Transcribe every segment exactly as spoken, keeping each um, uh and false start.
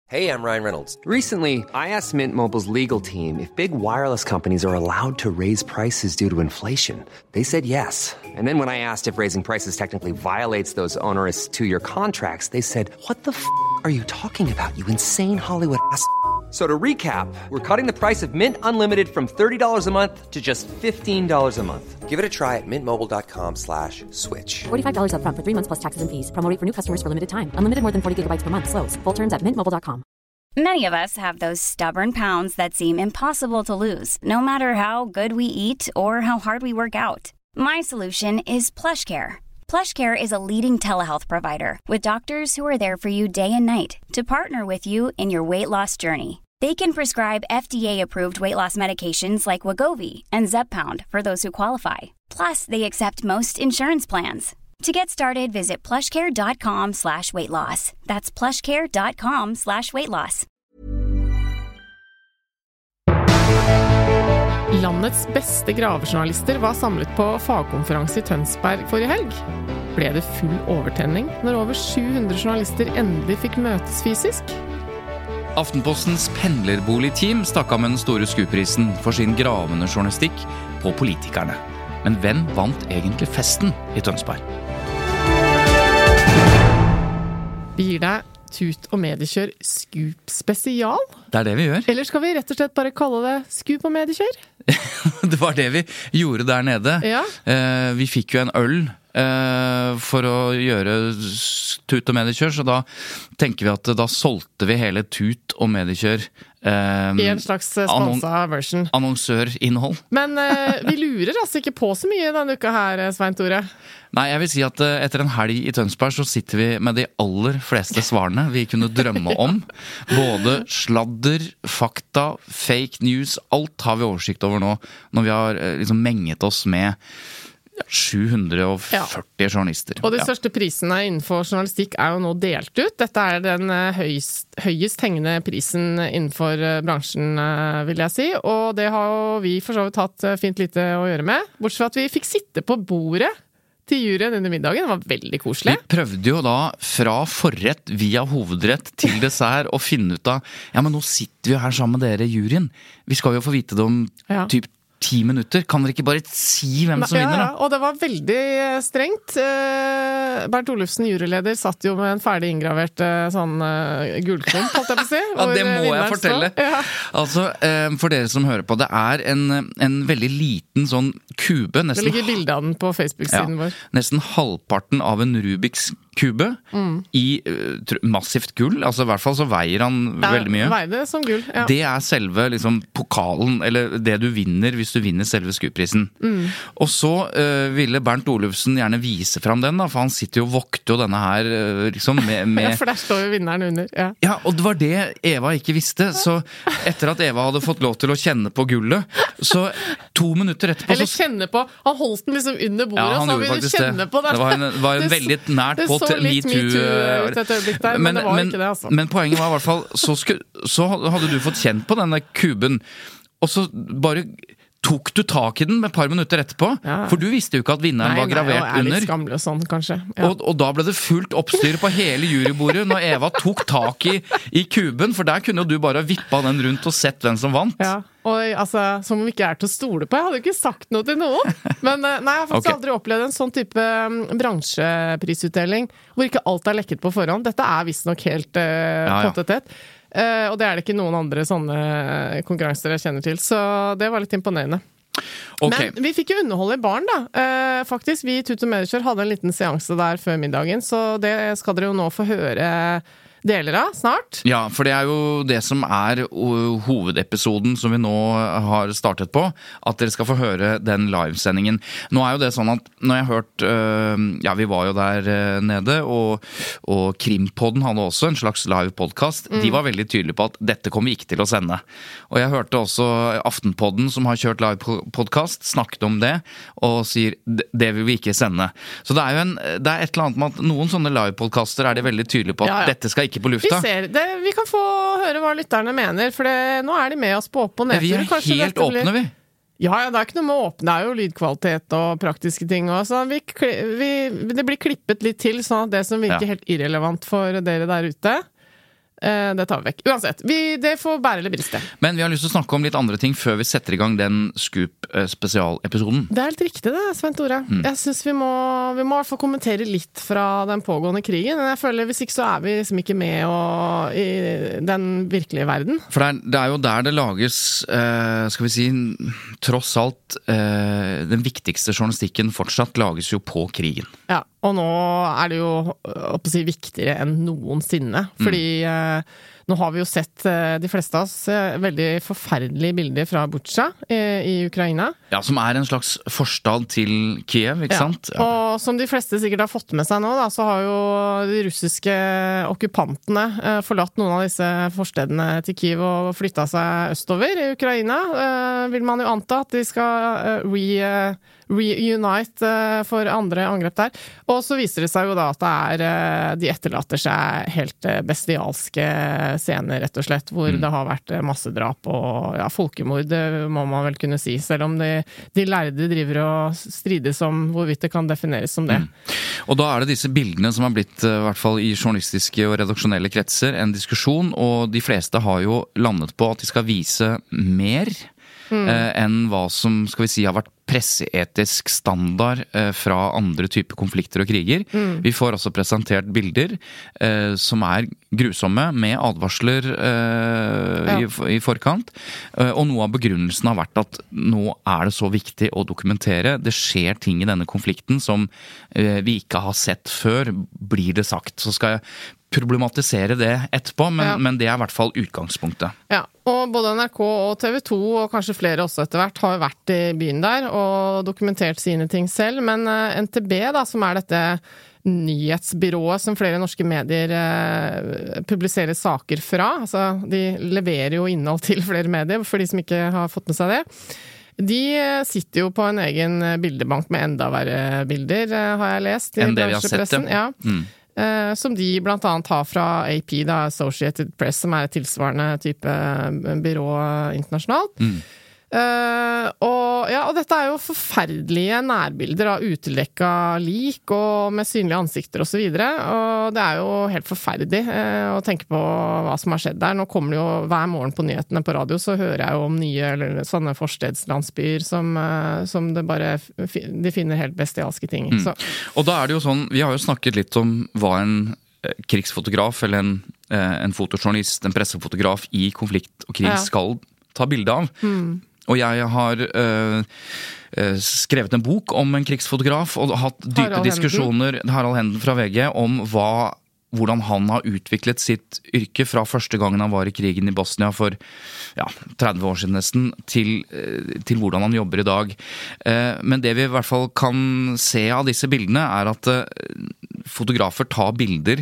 Hey, I'm Ryan Reynolds. Recently, I asked Mint Mobile's legal team if big wireless companies are allowed to raise prices due to inflation. They said yes. And then when I asked if raising prices technically violates those onerous two-year contracts, they said, what the f*** are you talking about, you insane Hollywood ass f- So to recap, we're cutting the price of Mint Unlimited from thirty dollars a month to just fifteen dollars a month. Give it a try at mintmobile.com slash switch. forty-five dollars up front for three months plus taxes and fees. Promo rate for new customers for limited time. Unlimited more than forty gigabytes per month. Slows full terms at mint mobile dot com. Many of us have those stubborn pounds that seem impossible to lose, no matter how good we eat or how hard we work out. My solution is PlushCare. PlushCare is a leading telehealth provider with doctors who are there for you day and night to partner with you in your weight loss journey. They can prescribe F D A-approved weight loss medications like Wegovy and Zepbound for those who qualify. Plus, they accept most insurance plans. To get started, visit plushcare.com slash weight loss. That's plushcare.com slash weight loss. Landets beste gravejournalister var samlet på fagkonferanse i Tønsberg forrige helg. Ble det full overtenning når over sju hundre journalister endelig fikk møtes fysisk? Aftenpostens pendlerboligteam stakk av med den store skuprisen for sin gravende journalistikk på politikerne. Men hvem vant egentlig festen i Tønsberg? Vi gir deg Tut og Mediekjør Scoop spesial. Det er det vi gjør. Eller skal vi rett og slett bare kalle det Scoop og Mediekjør? Det var det vi gjorde der nede. Ja. Eh, vi fikk jo en øl eh, for å gjøre Tut og Mediekjør, så da tenker vi at da solgte vi hele Tut og Mediekjør eh, I en slags sponsa version. Annonsørinnhold. Men eh, vi lurer altså ikke på så mye denne uka her, Svein Tore. Nei, jeg vil si at etter en helg i Tønsberg så sitter vi med de aller fleste svarene vi kunne drømme om. Både sladder, fakta, fake news, alt har vi oversikt over nå, når vi har liksom menget oss med sju hundre førti ja. journalister. Og de ja. største prisene innenfor journalistikk er jo nå delt ut. Dette er den høyest, høyest hengende prisen innenfor bransjen, vil jeg si. Og det har jo vi for så vidt hatt fint lite å gjøre med. Bortsett fra at vi fikk sitte på bordet til juryen under middagen. Det var veldig koselig. Vi prøvde jo da fra forrett via hovedrett til dessert å finne ut av, ja, men nå sitter vi jo her sammen med dere juryen. Vi skal jo få vite det om ja. typ ti minutter. Kan dere ikke bare si hvem som ja, vinner da? Ja, og det var veldig strengt. Bernt Olufsen, juryleder, satt jo med en ferdig inngravert sånn gullklump, holdt jeg på å si. Ja, det må jeg fortelle. Ja. Altså, for dere som hører på, det er en, en veldig liten sånn kube. Nesten, det ligger bildet av den på Facebook-siden ja, vår. Nesten halvparten av en Rubiks kube mm. i uh, massivt gull. Altså i hvert fall så veier han ja, veldig mye. Veier det som gull, ja. Det er selve liksom, pokalen, eller det du vinner hvis du vinner selve skuprisen. Mm. Og så uh, ville Bernt Olufsen gjerne vise fram den, da, for han sitter jo og vokter jo denne her uh, liksom med, med... Ja, for der står jo vinneren under. Ja. ja, og det var det Eva ikke visste. Så etter at Eva hadde fått lov til å kjenne på gullet, så to minutter etterpå... Eller så... kjenne på, han holdt den liksom under bordet, ja, og så ville du kjenne det. på det. Det var en, var en veldig nært på så litt MeToo ut et øyeblikk der, men, men det var men, ikke det, altså. Men poenget var i hvert fall, så, sku, så hadde du fått kjent på denne kuben, og så bare tok du tak i den med et par minutter etterpå, ja. For du visste jo ikke at vinneren nei, var gravert nei, og er under. Litt skamlig og sånn, kanskje. Ja. Og, og da ble det fullt oppstyr på hele jurybordet når Eva tok tak i, i kuben, for der kunne jo du bare vippa den rundt og sett hvem som vant. Ja. Og altså, som om ikke er til å stole på. Jeg hadde jo ikke sagt noe til noen. Men nei, jeg har faktisk okay. aldri opplevd en sånn type bransjeprisutdeling, hvor ikke alt er lekket på forhånd. Dette er visst nok helt uh, ja, ja. pottetett. Uh, og det er det ikke noen andre sånne konkurranser jeg kjenner til. Så det var litt imponerende. Okay. Men vi fikk jo underholde barn da. Uh, faktisk, vi i Tut og Mediekjør hadde en liten seanse der før middagen, så det skal dere jo nå få høre deler av snart. Ja, for det er jo det som er hovedepisoden som vi nå har startet på, at dere skal få høre den livesendingen. Nå er jo det sånn at når jeg har hørt, ja, vi var jo der nede, og, og Krimpodden hadde også en slags live podcast. Mm. De var veldig tydelige på at dette kommer vi ikke til å sende. Og jeg hørte også Aftenpodden, som har kjørt live podcast, snakket om det, og sier, det vil vi ikke sende. Så det er jo en, det er et eller annet med at noen sånne live-podcaster er de veldig tydelige på at ja, ja. dette skal ikke på lufta. Vi ser det. Vi kan få høre hva lytterne mener, for det, nå er de med oss på opp- og nedtur. Vi er Kanskje helt åpne, blir... vi. Ja, ja, det er ikke noe med å åpne. Det er jo lydkvalitet og praktiske ting også. Vi, vi, det blir klippet litt til, sånn at det som virker ja. helt irrelevant for dere der ute, Eh, det tar vi vekk. Uansett, vi, det får bære eller briste. Men vi har lyst til å snakke om litt andre ting før vi setter i gang den Scoop-spesialepisoden. Det er helt riktig det, Svein Tore. Mm. Jeg synes vi må, vi må i hvert fall kommentere litt fra den pågående krigen. Jeg føler hvis ikke så er vi liksom ikke med og, i den virkelige verden. For det er, det er jo der det lages, eh, skal vi si, tross alt, eh, den viktigste journalistikken fortsatt lages jo på krigen. Ja, og nå er det jo å si, viktigere enn noensinne, fordi mm. eh, nå har vi jo sett eh, de fleste av oss eh, veldig forferdelige bilder fra Butsja eh, i Ukraina. Ja, som er en slags forstad til Kiev, ikke ja. sant? Ja. Og som de fleste sikkert har fått med seg nå, da, så har jo de russiske okkupantene eh, forlatt noen av disse forstedene til Kiev og flyttet seg østover i Ukraina. Eh, vil man jo anta at de skal eh, re... Eh, reunite uh, for andre angrep der. Og så viser det seg jo da at det er, uh, de etterlater seg helt uh, bestialske scener, rett og slett, hvor mm. det har vært uh, massedrap og ja, folkemord, det må man vel kunne si, selv om de, de lærde driver og strides om hvorvidt det kan defineres som det. Mm. Og da er det disse bildene som har blitt, uh, i hvert fall i journalistiske og redaksjonelle kretser, en diskusjon, og de fleste har jo landet på at de skal vise mer mm. uh, enn hva som, skal vi si, har vært presseetisk standard eh, fra andre typer konflikter og kriger. Mm. Vi får også presentert bilder eh, som er grusomme, med advarsler eh, ja. i, i forkant. Eh, og noe av begrunnelsen har vært at nå er det så viktig å dokumentere. Det skjer ting i denne konflikten som eh, vi ikke har sett før, blir det sagt. Så skal jeg problematisere det etterpå, men, ja. men det er i hvert fall utgangspunktet. Ja, og både N R K og T V to, og kanskje flere også etter hvert, har jo vært i byen der og dokumentert sine ting selv, men N T B, da, som er dette nyhetsbyrået som flere norske medier eh, publiserer saker fra, altså de leverer jo innhold til flere medier, for de som ikke har fått med seg det. De sitter jo på en egen bildebank med enda verre bilder, har jeg lest. Enn det vi har sett, ja. ja. Uh, som de blant annet har fra A P, da, Associated Press, som er et tilsvarende type byrå internasjonalt. Mm. Uh, og, ja, og dette er jo forferdelige nærbilder av utildekka lik og med synlige ansikter og så videre, og det er jo helt forferdelig uh, å tenke på hva som har skjedd der. Nå kommer det jo hver morgen på nyhetene på radio, så hører jeg jo om nye eller sånne forstedslandsbyer som, uh, som det bare, de finner helt bestialske ting. Mm. Så. Og da er det jo sånn, vi har jo snakket litt om hva en krigsfotograf eller en, en fotojournalist, en pressefotograf i konflikt og krig ja. skal ta bilde av. Mm. Og jeg har øh, skrevet en bok om en krigsfotograf og hatt dype Harald diskusjoner, Henden. Harald Henden fra V G, om hva, hvordan han har utviklet sitt yrke fra første gangen han var i krigen i Bosnia for ja, tretti år siden nesten, til, til hvordan han jobber i dag. Men det vi i hvert fall kan se av disse bildene er at fotografer tar bilder.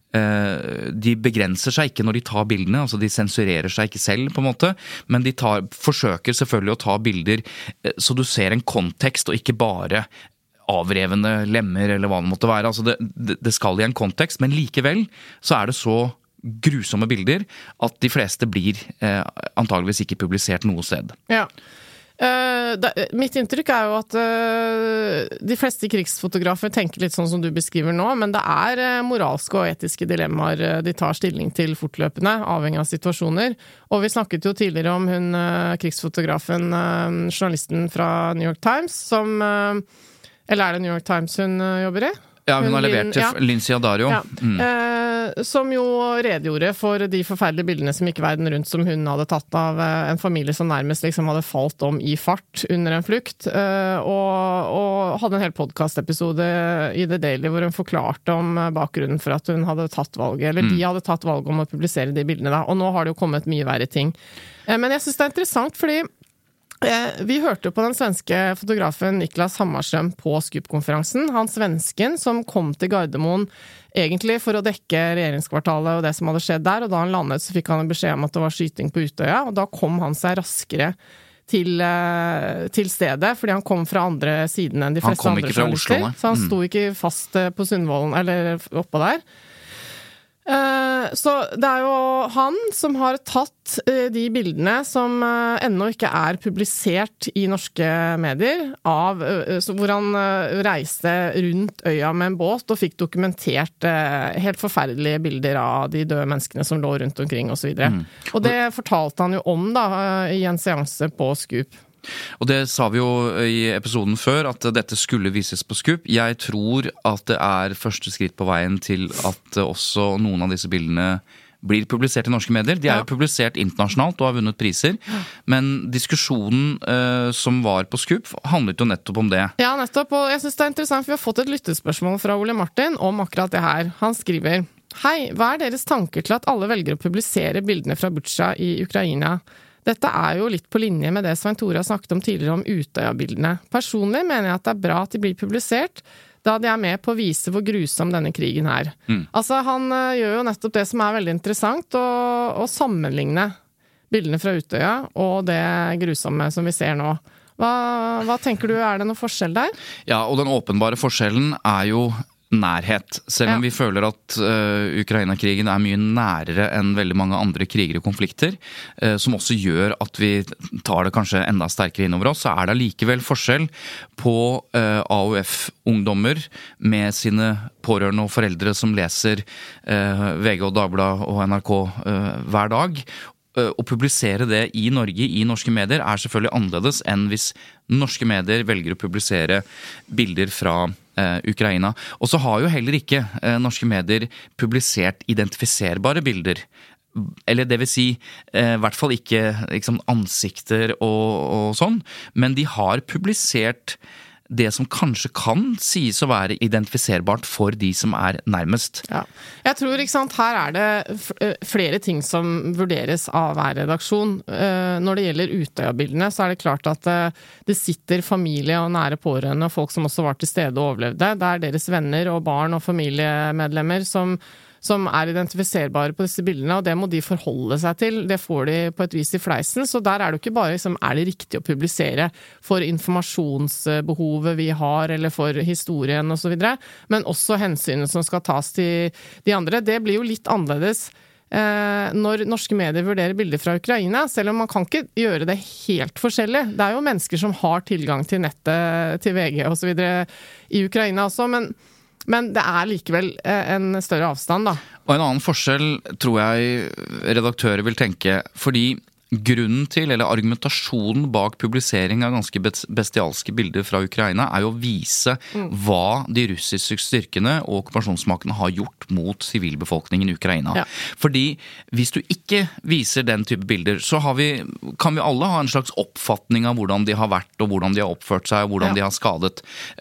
De begrenser seg ikke når de tar bildene, altså de sensurerer seg ikke selv på en måte, men de tar, forsøker selvfølgelig å ta bilder så du ser en kontekst og ikke bare avrevende lemmer eller hva det måtte være. Altså det, det skal i en kontekst, men likevel så er det så grusomme bilder at de fleste blir eh, antageligvis ikke publisert noe sted. Ja. Uh, det, mitt inntrykk er jo at uh, de fleste krigsfotografer tenker litt sånn som du beskriver nå, men det er uh, moralske og etiske dilemmaer uh, de tar stilling til fortløpende, avhengig av situasjoner. Og vi snakket jo tidligere om hun uh, krigsfotografen, uh, journalisten fra New York Times, som uh, eller er det New York Times hun uh, jobber i? Ja, hun, hun har levert til ja. Lindsay Addario. Ja. Mm. Eh, som jo redegjorde for de forferdelige bildene som gikk verden rundt, som hun hadde tatt av eh, en familie som nærmest liksom hadde falt om i fart under en flukt, eh, og, og hadde en hel podcast-episode i The Daily hvor hun forklarte om bakgrunnen for at hun hadde tatt valget, eller mm. de hadde tatt valget om å publisere de bildene da, og nå har det jo kommet mye verre ting. Eh, men jeg synes det er interessant, fordi vi hørte på den svenske fotografen Niklas Hammarström på Scoop-konferansen. Han svensken som kom til Gardermoen egentlig for å dekke regjeringskvartalet og det som hadde skjedd der, og da han landet så fikk han en beskjed om at det var skyting på Utøya, og da kom han seg raskere til, til stedet, fordi han kom fra andre siden enn de fleste andre journalister. Så han sto ikke fast på Sundvolden, eller oppå der. Uh, så det er jo han som har tatt uh, de bildene som uh, ennå ikke er publisert i norske medier, av, uh, så hvor han uh, reiste rundt øya med en båt og fikk dokumentert uh, helt forferdelige bilder av de døde menneskene som lå rundt omkring og så videre. Mm. Og det fortalte han jo om da, uh, i en seanse på Scoop. Og det sa vi jo i episoden før, at dette skulle vises på Scoop. Jeg tror at det er første skritt på veien til at også noen av disse bildene blir publisert i norske medier. De er jo publisert internasjonalt og har vunnet priser, men diskusjonen eh, som var på Scoop handlet jo nettopp om det. Ja, nettopp, og jeg synes det er interessant, for vi har fått et lyttespørsmål fra Ole Martin om akkurat det her. Han skriver: Hei, hva er deres tanker til at alle velger å publisere bildene fra Butsja i Ukraina? Dette er jo litt på linje med det Svein Tore har snakket om tidligere om Utøya-bildene. Personlig mener jeg at det er bra at de blir publisert, da de er med på å vise hvor grusom denne krigen er. Mm. Altså, han uh, gjør jo nettopp det som er veldig interessant, å, å sammenligne bildene fra Utøya og det grusomme som vi ser nå. Hva, hva tenker du, er det noe forskjell der? Ja, og den åpenbare forskjellen er jo nærhet. Selv om ja. vi føler at uh, Ukraina-krigen er mye nærere enn veldig mange andre kriger og konflikter, uh, som også gjør at vi tar det kanskje enda sterkere innover oss, så er det likevel forskjell på uh, A U F-ungdommer med sine pårørende og foreldre som leser uh, V G og Dagbladet og N R K uh, hver dag. Å publisere det i Norge, i norske medier, er selvfølgelig annerledes enn hvis norske medier velger å publisere bilder fra eh, Ukraina. Og så har jo heller ikke eh, norske medier publisert identifiserbare bilder. Eller det vil si, eh, i hvert fall ikke liksom, ansikter og, og sånn, men de har publisert det som kanskje kan sies å være identifiserbart for de som er nærmest. Ja. Jeg tror, ikke sant, her er det flere ting som vurderes av hver redaksjon. Når det gjelder Utøya-bildene, så er det klart at det sitter familie og nære pårørende og folk som også var til stede og overlevde. Det er deres venner og barn og familiemedlemmer som som er identifiserbare på disse bildene, og det må de forholde seg til. Det får de på et vis i fleisen, så der er det jo ikke bare liksom, er det riktig å publisere for informasjonsbehovet vi har, eller for historien og så videre, men også hensynet som skal tas til de andre. Det blir jo litt annerledes eh, når norske medier vurderer bilder fra Ukraina, selv om man kan ikke gjøre det helt forskjellig. Det er jo mennesker som har tilgang til nettet, til V G og så videre i Ukraina også, men Men det er likevel en større avstand, da. Og en annen forskjell tror jeg redaktører vil tenke, fordi grunnen til, eller argumentasjonen bak publisering av ganske bestialske bilder fra Ukraina er jo å vise mm. hva de russiske styrkene og okkupasjonsmaktene har gjort mot sivilbefolkningen i Ukraina. Ja. Fordi hvis du ikke viser den type bilder, så har vi, kan vi alle ha en slags oppfatning av hvordan de har vært, og hvordan de har oppført seg, og hvordan ja. de har skadet.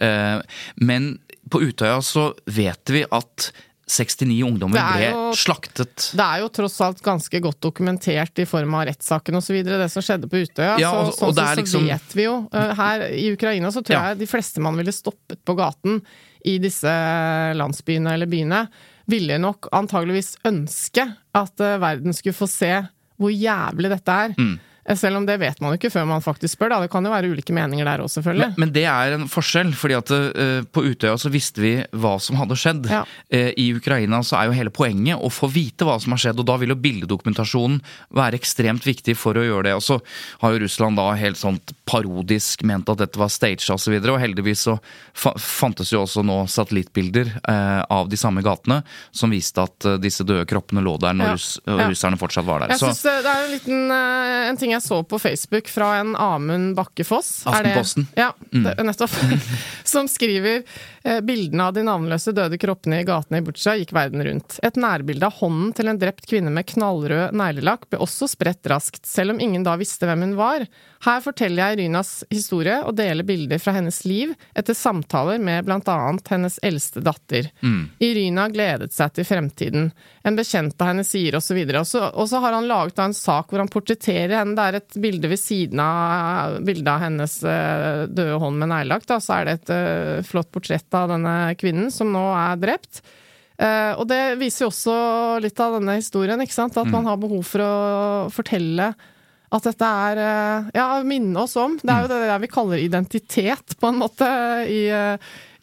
Men på Utøya så vet vi at sekstini ungdommer ble jo, slaktet. Det er jo tross alt ganske godt dokumentert i form av rettssaken og så videre, det som skjedde på Utøya. Ja, og, så, sånn og det er liksom, så vet vi jo. Her i Ukraina så tror ja. jeg de fleste man ville stoppet på gaten i disse landsbyene eller byene, ville nok antageligvis ønske at verden skulle få se hvor jævlig dette er. Mm. Selv om det vet man jo ikke før man faktisk spør, da. Det kan jo være ulike meninger der også, selvfølgelig. Men, men det er en forskjell, fordi at uh, på Utøya så visste vi hva som hadde skjedd. Ja. Uh, I Ukraina så er jo hele poenget å få vite hva som har skjedd, og da vil jo bildedokumentasjonen være ekstremt viktig for å gjøre det. Og så har jo Russland da helt sånt parodisk ment at dette var staged og så videre, og heldigvis så fa- fantes jo også nå satellittbilder uh, av de samme gatene, som viste at uh, disse døde kroppene lå der når ja. Russ- ja. russerne fortsatt var der. Jeg synes det, det er en liten uh, en ting jeg så på Facebook fra en Amund Bakkefoss. Aftenposten. Ja, det, nettopp. Som skriver eh, bildene av de navnløse døde kroppene i gatene i Butsja gikk verden rundt. Et nærbilde av hånden til en drept kvinne med knallrød neglelakk ble også spredt raskt, selv om ingen da visste hvem hun var. Her forteller jeg Irynas historie og deler bilder fra hennes liv etter samtaler med blant annet hennes eldste datter. Mm. Iryna gledet seg til fremtiden. En bekjent av henne sier og så videre. Og så, og så har han laget en sak hvor han portretterer henne. Det er et bilde ved siden av bildet av hennes uh, døde hånd med neglelakk. Da så er det et uh, flott portrett av denne kvinnen som nå er drept. Uh, og det viser jo også litt av denne historien, ikke sant? At mm. man har behov for å fortelle at dette er, ja, minne oss om. Det er jo det der vi kaller identitet, på en måte, i,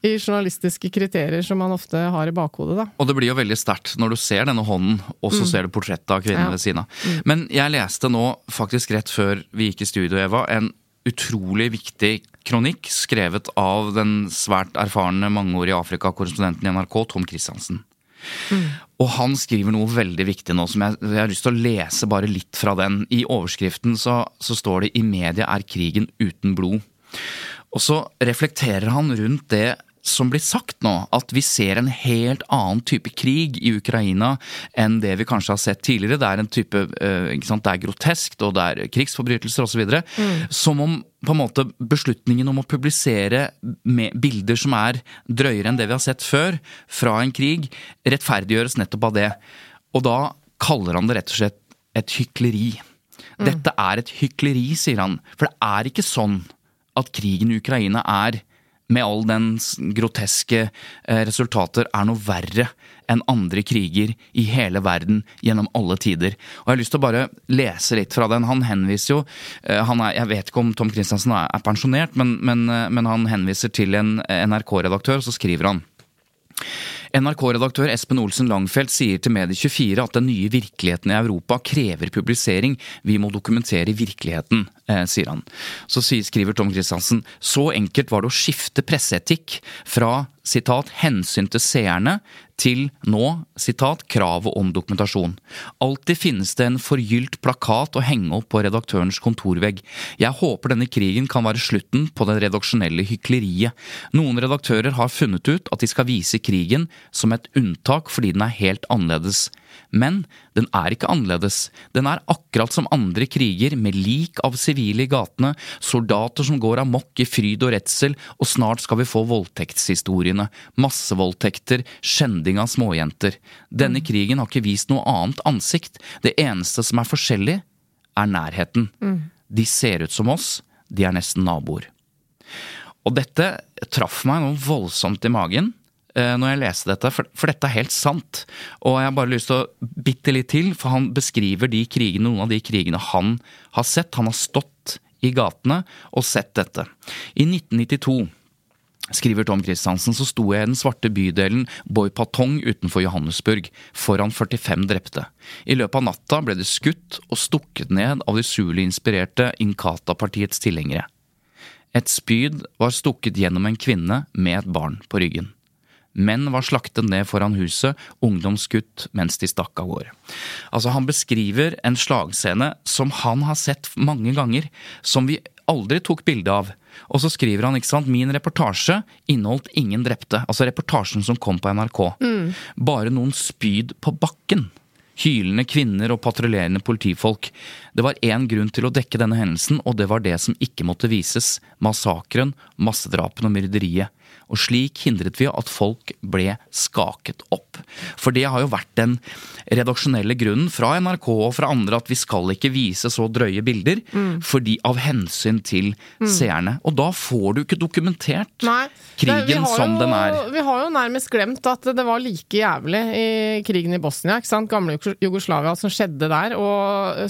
i journalistiske kriterier som man ofte har i bakhodet, da. Og det blir jo veldig sterkt når du ser denne hånden, og så mm. ser du portrettet av kvinnen ja. Ved siden av. Mm. Men jeg leste nå, faktisk rett før vi gikk i studio, Eva, en utrolig viktig kronikk skrevet av den svært erfarne mangeårige Afrika-korrespondenten i N R K, Tom Kristiansen. Mm. Og han skriver noe veldig viktig nå, som jeg, jeg har lyst til å lese bare litt fra den. I overskriften så, så står det «I media er krigen uten blod». Og så reflekterer han rundt det som blir sagt nå, at vi ser en helt annen type krig i Ukraina enn det vi kanskje har sett tidligere. Det er en type, ikke sant, det er groteskt, og det er krigsforbrytelser og så videre. Mm. Som om på en måte beslutningen om å publisere med bilder som er drøyere enn det vi har sett før, fra en krig, rettferdiggjøres nettopp av det. Og da kaller han det rett og slett et hykleri. Mm. Dette er et hykleri, sier han. For det er ikke sånn at krigen i Ukraina er med all den groteske resultater er noe verre enn andre kriger i hele verden gjennom alle tider. Og jeg har lyst til å bare lese litt fra den. Han henviser jo, han er, jeg vet ikke om Tom Kristiansen er pensjonert, men, men, men han henviser til en N R K-redaktør, så skriver han: N R K-redaktør Espen Olsen Langfeldt sier til Medie tjuefire at den nye virkeligheten i Europa krever publisering. Vi må dokumentere virkeligheten, eh, sier han. Så skriver Tom Kristiansen: Så enkelt var det å skifte presseetikk fra, sitat, hensyn til seerne, til nå, sitat, kravet om dokumentasjon. Alltid finnes det en forgylt plakat å henge opp på redaktørens kontorvegg. Jeg håper denne krigen kan være slutten på det redaksjonelle hykleriet. Noen redaktører har funnet ut at de skal vise krigen som et unntak fordi den er helt annerledes. Men den er ikke annerledes. Den er akkurat som andre kriger, med lik av sivile i gatene, soldater som går amok i fryd og redsel, og snart skal vi få voldtektshistoriene, massevoldtekter, skjending av småjenter. Denne krigen har ikke vist noe annet ansikt. Det eneste som er forskjellig, er nærheten. De ser ut som oss, de er nesten naboer. Og dette traff meg noe voldsomt i magen når jeg leste dette, for, for dette er helt sant. Og jeg har bare lyst til å bitte litt til, for han beskriver de krigene, noen av de krigene han har sett. Han har stått i gatene og sett dette. I nitten nittito, skriver Tom Kristiansen, så sto jeg i den svarte bydelen Boy Patong utenfor Johannesburg, foran førtifem drepte. I løpet av natta ble det skutt og stukket ned av de Zulu-inspirerte Inkatha-partiets tilhengere. Et spyd var stukket gjennom en kvinne med et barn på ryggen. Menn var slaktet ned foran huset, ungdom skutt mens de stakk av gårde. Altså, han beskriver en slagscene som han har sett mange ganger, som vi aldri tok bilde av. Og så skriver han, ikke sant, min reportasje inneholdt ingen drepte, altså reportasjen som kom på N R K. Mm. Bare noen spyd på bakken. Hylende kvinner og patruljerende politifolk. Det var en grunn til å dekke denne hendelsen, og det var det som ikke måtte vises: massakren, massedrapen og myrderiet. Og slik hindret vi at folk ble skaket opp. For det har jo vært den redaksjonelle grunnen fra N R K og fra andre, at vi skal ikke vise så drøye bilder, mm. fordi av hensyn til mm. seerne. Og da får du ikke dokumentert Nei, krigen det, som jo, den er. Vi har jo nærmest glemt at det var like jævlig i krigen i Bosnia, ikke sant? Gamle Jugoslavia som skjedde der, og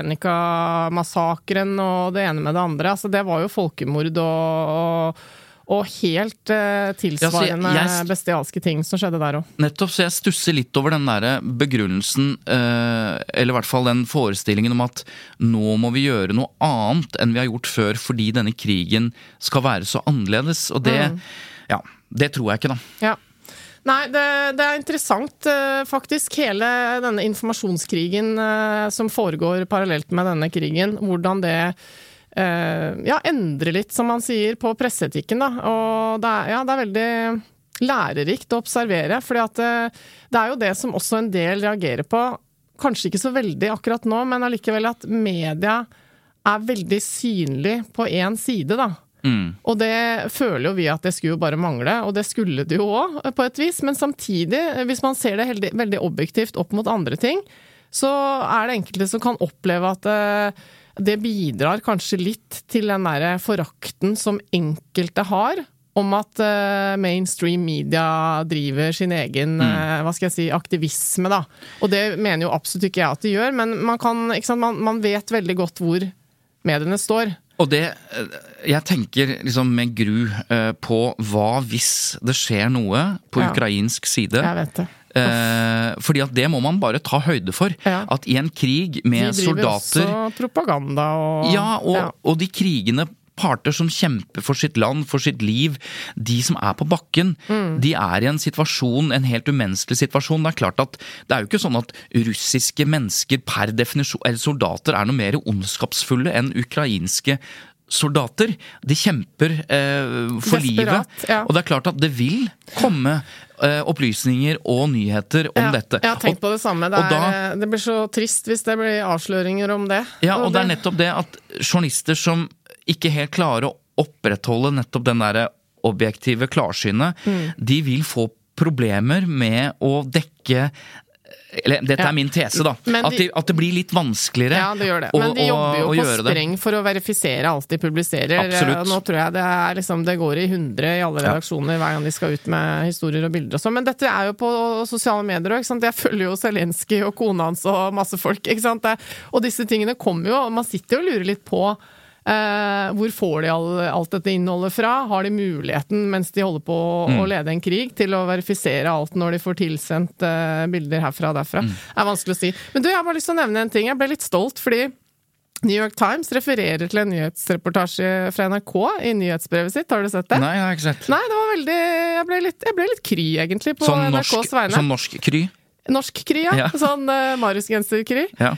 Srebrenica-massakren og det ene med det andre. Altså, det var jo folkemord og... og Og helt uh, tilsvarende ja, jeg, bestialske ting som skjedde der også. Nettopp, så jeg stusser litt over den der begrunnelsen, uh, eller i hvert fall den forestillingen om at nå må vi gjøre noe annet enn vi har gjort før, fordi denne krigen skal være så annerledes. Og det, mm. ja, det tror jeg ikke da. Ja. Nei, det, det er interessant uh, faktisk, hele denne informasjonskrigen uh, som foregår parallelt med denne krigen, hvordan det Uh, ja, endre litt, som man sier, på presseetikken da, og det er, ja, det er veldig lærerikt å observere, fordi at uh, det er jo det som også en del reagerer på, kanskje ikke så veldig akkurat nå, men allikevel at media er veldig synlig på en side da, mm. og det føler jo vi at det skulle jo bare mangle, og det skulle det jo også på et vis, men samtidig, hvis man ser det heldig, veldig objektivt opp mot andre ting, så er det enkelte som kan oppleve at uh, det bidrar kanskje litt til den der forakten som enkelte har om at uh, mainstream media driver sin egen, mm. uh, hva skal jeg si, aktivisme da. Og det mener jo absolutt ikke jeg at de gjør, men man kan, ikke sant, man, man vet veldig godt hvor mediene står. Og det, jeg tenker liksom med gru eh, på hva hvis det skjer noe på Ja. ukrainsk side. Jeg vet det. Eh, fordi at det må man bare ta høyde for. Ja. At i en krig med De driver soldater også propaganda og Ja, og, ja. og de krigende parter som kjemper for sitt land, for sitt liv, de som er på bakken, mm. de er i en situasjon, en helt umenneskelig situasjon. Det er klart at det er jo ikke sånn at russiske mennesker per definisjon, eller soldater er noe mer ondskapsfulle enn ukrainske soldater. De kjemper eh, for Desperat, livet, ja. og det er klart at det vil komme eh, opplysninger og nyheter om ja, dette. Jeg har tenkt og, på det samme. Det, er, da, det blir så trist hvis det blir avsløringer om det. Ja, og det er nettopp det at journalister som ikke helt klarer å opprettholde nettopp den der objektive klarsynet, mm. de vil få problemer med å dekke eller dette ja. er min tese da, de, at, de, at det blir litt vanskeligere ja, det gjør det. Men de jobber jo å, å på spreng det. For å verifisere alt de publiserer. Absolutt. Nå tror jeg det, er liksom, det går i hundre i alle redaksjoner ja. Hver gang de skal ut med historier og bilder og sånn. Men dette er jo på sosiale medier også, ikke sant? Jeg følger jo Zelensky og kona hans og masse folk, ikke sant? Og disse tingene kommer jo, man sitter jo og lurer litt på Uh, hvor får de all, alt dette innholdet fra? Har de muligheten, mens de holder på mm. å lede en krig, til å verifisere alt når de får tilsendt uh, bilder herfra og derfra? Mm. Det er vanskelig å si. Men du, jeg har bare lyst til å nevne en ting. Jeg ble litt stolt, fordi New York Times refererer til en nyhetsreportasje fra N R K i nyhetsbrevet sitt. Har du sett det? Nei, jeg har ikke sett. Nei, det var veldig... Jeg ble litt, jeg ble litt kry, egentlig, på sånn N R K's norsk, vegne. Sånn norsk kry? Norsk kry, ja. ja. Sånn uh, Marius-genser-kry. Ja.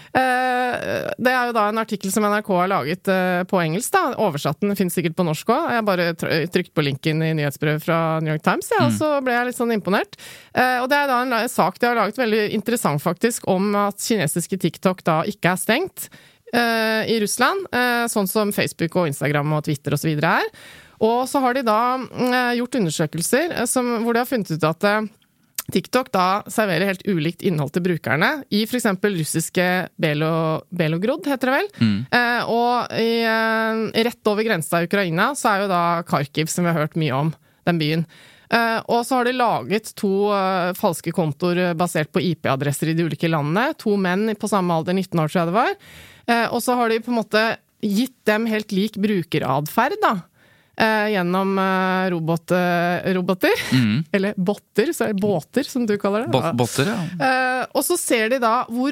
Uh, det er jo da en artikkel som N R K har laget uh, på engelsk, da. Oversatt den, finnes sikkert på norsk også. Jeg bare trykket på linken i nyhetsbrevet fra New York Times, ja, mm. og så ble jeg litt sånn imponert. Uh, og det er da en, en sak de har laget, veldig interessant faktisk, om at kinesiske TikTok da ikke er stengt uh, i Russland, uh, sånn som Facebook og Instagram og Twitter og så videre er. Og så har de da uh, gjort undersøkelser uh, som, hvor de har funnet ut at uh, TikTok da serverer helt ulikt innhold til brukerne i for eksempel russiske Belo, Belogrod, heter det vel. Mm. Eh, og i, eh, rett over grensa i Ukraina så er jo da Kharkiv, som vi har hørt mye om, den byen. Eh, og så har de laget to eh, falske kontoer basert på I P-adresser i de ulike landene. To menn på samme alder, nitten år tror jeg det var. Eh, og så har de på en måte gitt dem helt lik brukeradferd da. Eh, gjennom eh, robot, eh, roboter, mm. eller botter, så er det båter som du kaller det. Bot, botter, ja. Eh, og så ser de da hvor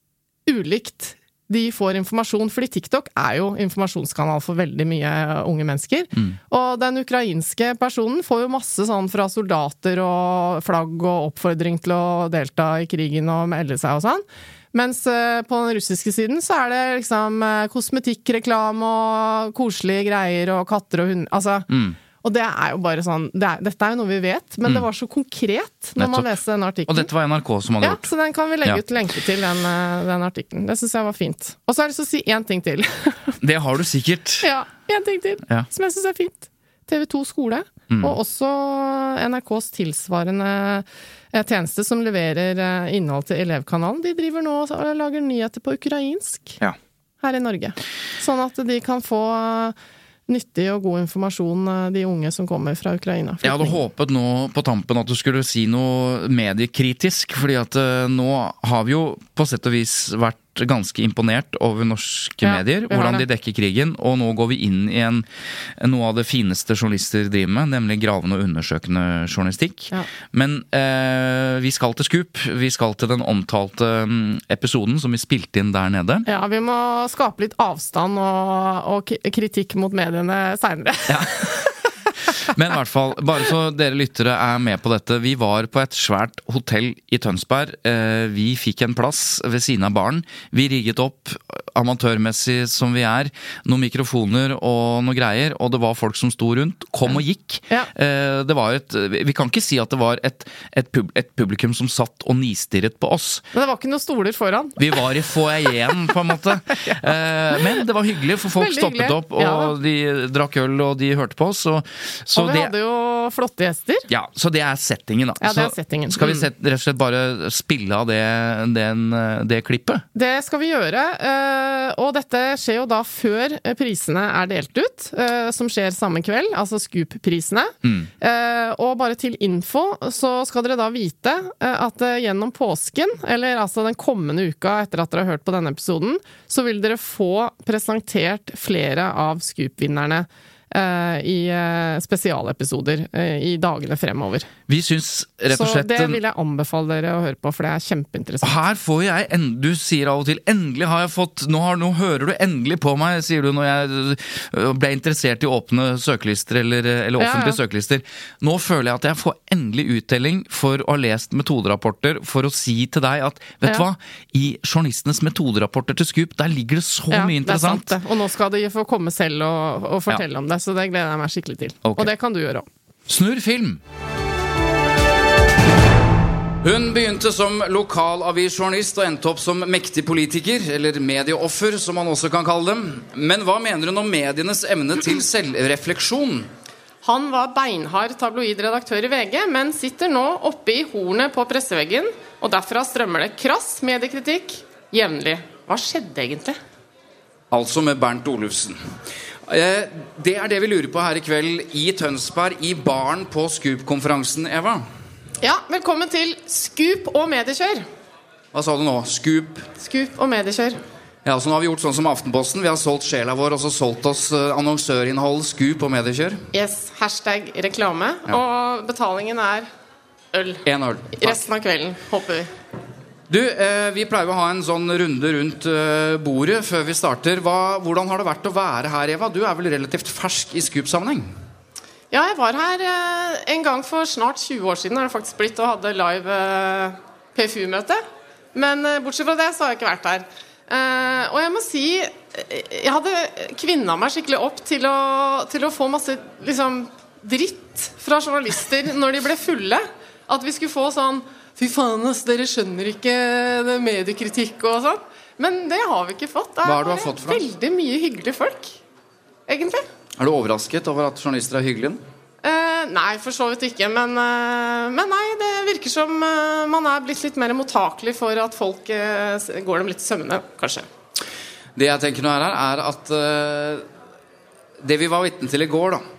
ulikt de får informasjon, fordi TikTok er jo informasjonskanal for veldig mye unge mennesker. Mm. Og den ukrainske personen får jo masse sånn fra soldater og flagg og oppfordring til å delta i krigen og melde seg og sånn. Mens uh, på den russiske siden så er det liksom uh, kosmetikkreklam og koselige greier og katter og hunder. Altså, mm. Og det er jo bare sånn, det er, dette er jo noe vi vet, men mm. det var så konkret når Nettopp. Man leser den artikkelen. Og dette var N R K som hadde ja, gjort. Ja, så den kan vi legge ja. ut lenke til den, den artikkelen. Det synes jeg var fint. Og så har jeg lyst til å si en ting til. Det har du sikkert. Ja, en ting til, ja. Som jeg synes er fint. T V to skole, mm. og også N R K's tilsvarende tjeneste som leverer innhold til elevkanalen. De driver nå og lager nyheter på ukrainsk ja. Her i Norge. Sånn at de kan få nyttig og god informasjon, de unge som kommer fra Ukraina. Jeg hadde håpet nå på tampen at du skulle si noe mediekritisk, fordi at nå har vi jo på sett og vis vært ganske imponert over norske ja, medier, hvordan de dekker krigen, og nå går vi inn i en, noe av det fineste journalister driver med, nemlig gravende og undersøkende journalistikk. Ja. Men eh, vi skal til Scoop, vi skal til den omtalte episoden som vi spilte inn der nede. Ja, vi må skape litt avstand og, og kritikk mot mediene senere. Ja. Men i hvert fall, bare så dere lyttere er med på dette, vi var på et svært hotell i Tønsberg, vi fikk en plass ved siden av baren, vi rigget opp amatørmessig som vi er, noen mikrofoner og noen greier, og det var folk som sto rundt, kom og gikk. Ja. Det var et, vi kan ikke si at det var et, et, pub, et publikum som satt og nistirret på oss. Men det var ikke noen stoler foran. Vi var i foajeen på en måte. Ja. Men det var hyggelig, for folk Veldig stoppet hyggelig. Opp, og ja. De drakk øl, og de hørte på oss, og så og vi det, hadde jo flotte gjester. Ja, så det er settingen da. Ja, det er settingen. Så skal vi set, rett og slett bare spille av det, den, det klippet? Det skal vi gjøre. Uh, og dette skjer jo da før prisene er delt ut, uh, som skjer samme kveld, altså Scoop-prisene. Mm. Uh, og bare til info, så skal dere da vite uh, at uh, gjennom påsken, eller altså den kommende uka etter at dere har hørt på denne episoden, så vil dere få presentert flere av Scoop-vinnerne i spesialepisoder i dagene fremover. Vi synes rett og slett... Så det vil jeg anbefale dere å høre på, for det er kjempeinteressant. Her får jeg, en, du sier av og til, endelig har jeg fått, nå, har, nå hører du endelig på meg, sier du når jeg ble interessert i åpne søkelister eller, eller offentlige ja, ja. søkelister. Nå føler jeg at jeg får endelig uttelling for å ha lest metoderapporter, for å si til deg at, vet du ja. hva, i journalistenes metoderapporter til Scoop, der ligger det så ja, mye interessant. Det er sant det. Og nå skal de få komme selv og, og fortelle ja. om det. Så det gleder jeg meg skikkelig til. Okay. Og det kan du gjøre også. Snurr film! Hun begynte som lokalavisjournalist og endte opp som mektig politiker, eller medieoffer, som man også kan kalle dem. Men hva mener hun om medienes evne til selvrefleksjon? Han var beinhard tabloidredaktør i V G, men sitter nå oppe i hornet på presseveggen, og derfra strømmer det krass mediekritikk jevnlig. Hva skjedde egentlig? Altså med Bernt Olufsen. Det er det vi lurer på her i kveld i Tønsberg, i baren på Scoop-konferansen, Eva. Ja, velkommen til Scoop og mediekjør. Hva sa du nå? Scoop? Scoop og mediekjør. Ja, så nå har vi gjort sånn som Aftenposten. Vi har solgt sjela vår, og så solgt oss annonsørinnhold, Scoop og mediekjør. Yes, hashtag reklame. Ja. Og betalingen er øl. En øl. Takk. Resten av kvelden, håper vi. Du, eh, vi pleier å ha en sånn runde rundt eh, bordet før vi starter. Hva, hvordan har det vært å være her, Eva? Du er vel relativt fersk i Scoop-sammenheng? Ja, jeg var her eh, en gang for snart tjue år siden. Har det faktisk blitt og hadde live eh, P F U-møte. Men eh, bortsett fra det så har jeg ikke vært her. Eh, og jeg må si, jeg hadde kvinnet meg skikkelig opp til å, til å få masse liksom, dritt fra journalister når de ble fulle. At vi skulle få sånn fy faen, ass, dere skjønner ikke det mediekritikk og sånn. Men det har vi ikke fått. Det er Hva har du har fått fra? Veldig mye hyggelige folk, egentlig. Er du overrasket over at journalister er hyggelige? Eh, nei, for så vidt ikke. Men, eh, men nei, det virker som eh, man er blitt litt mer mottakelig for at folk eh, går dem litt i sømmene, kanskje. Det jeg tenker nå her, er at eh, det vi var vitne til i går, da,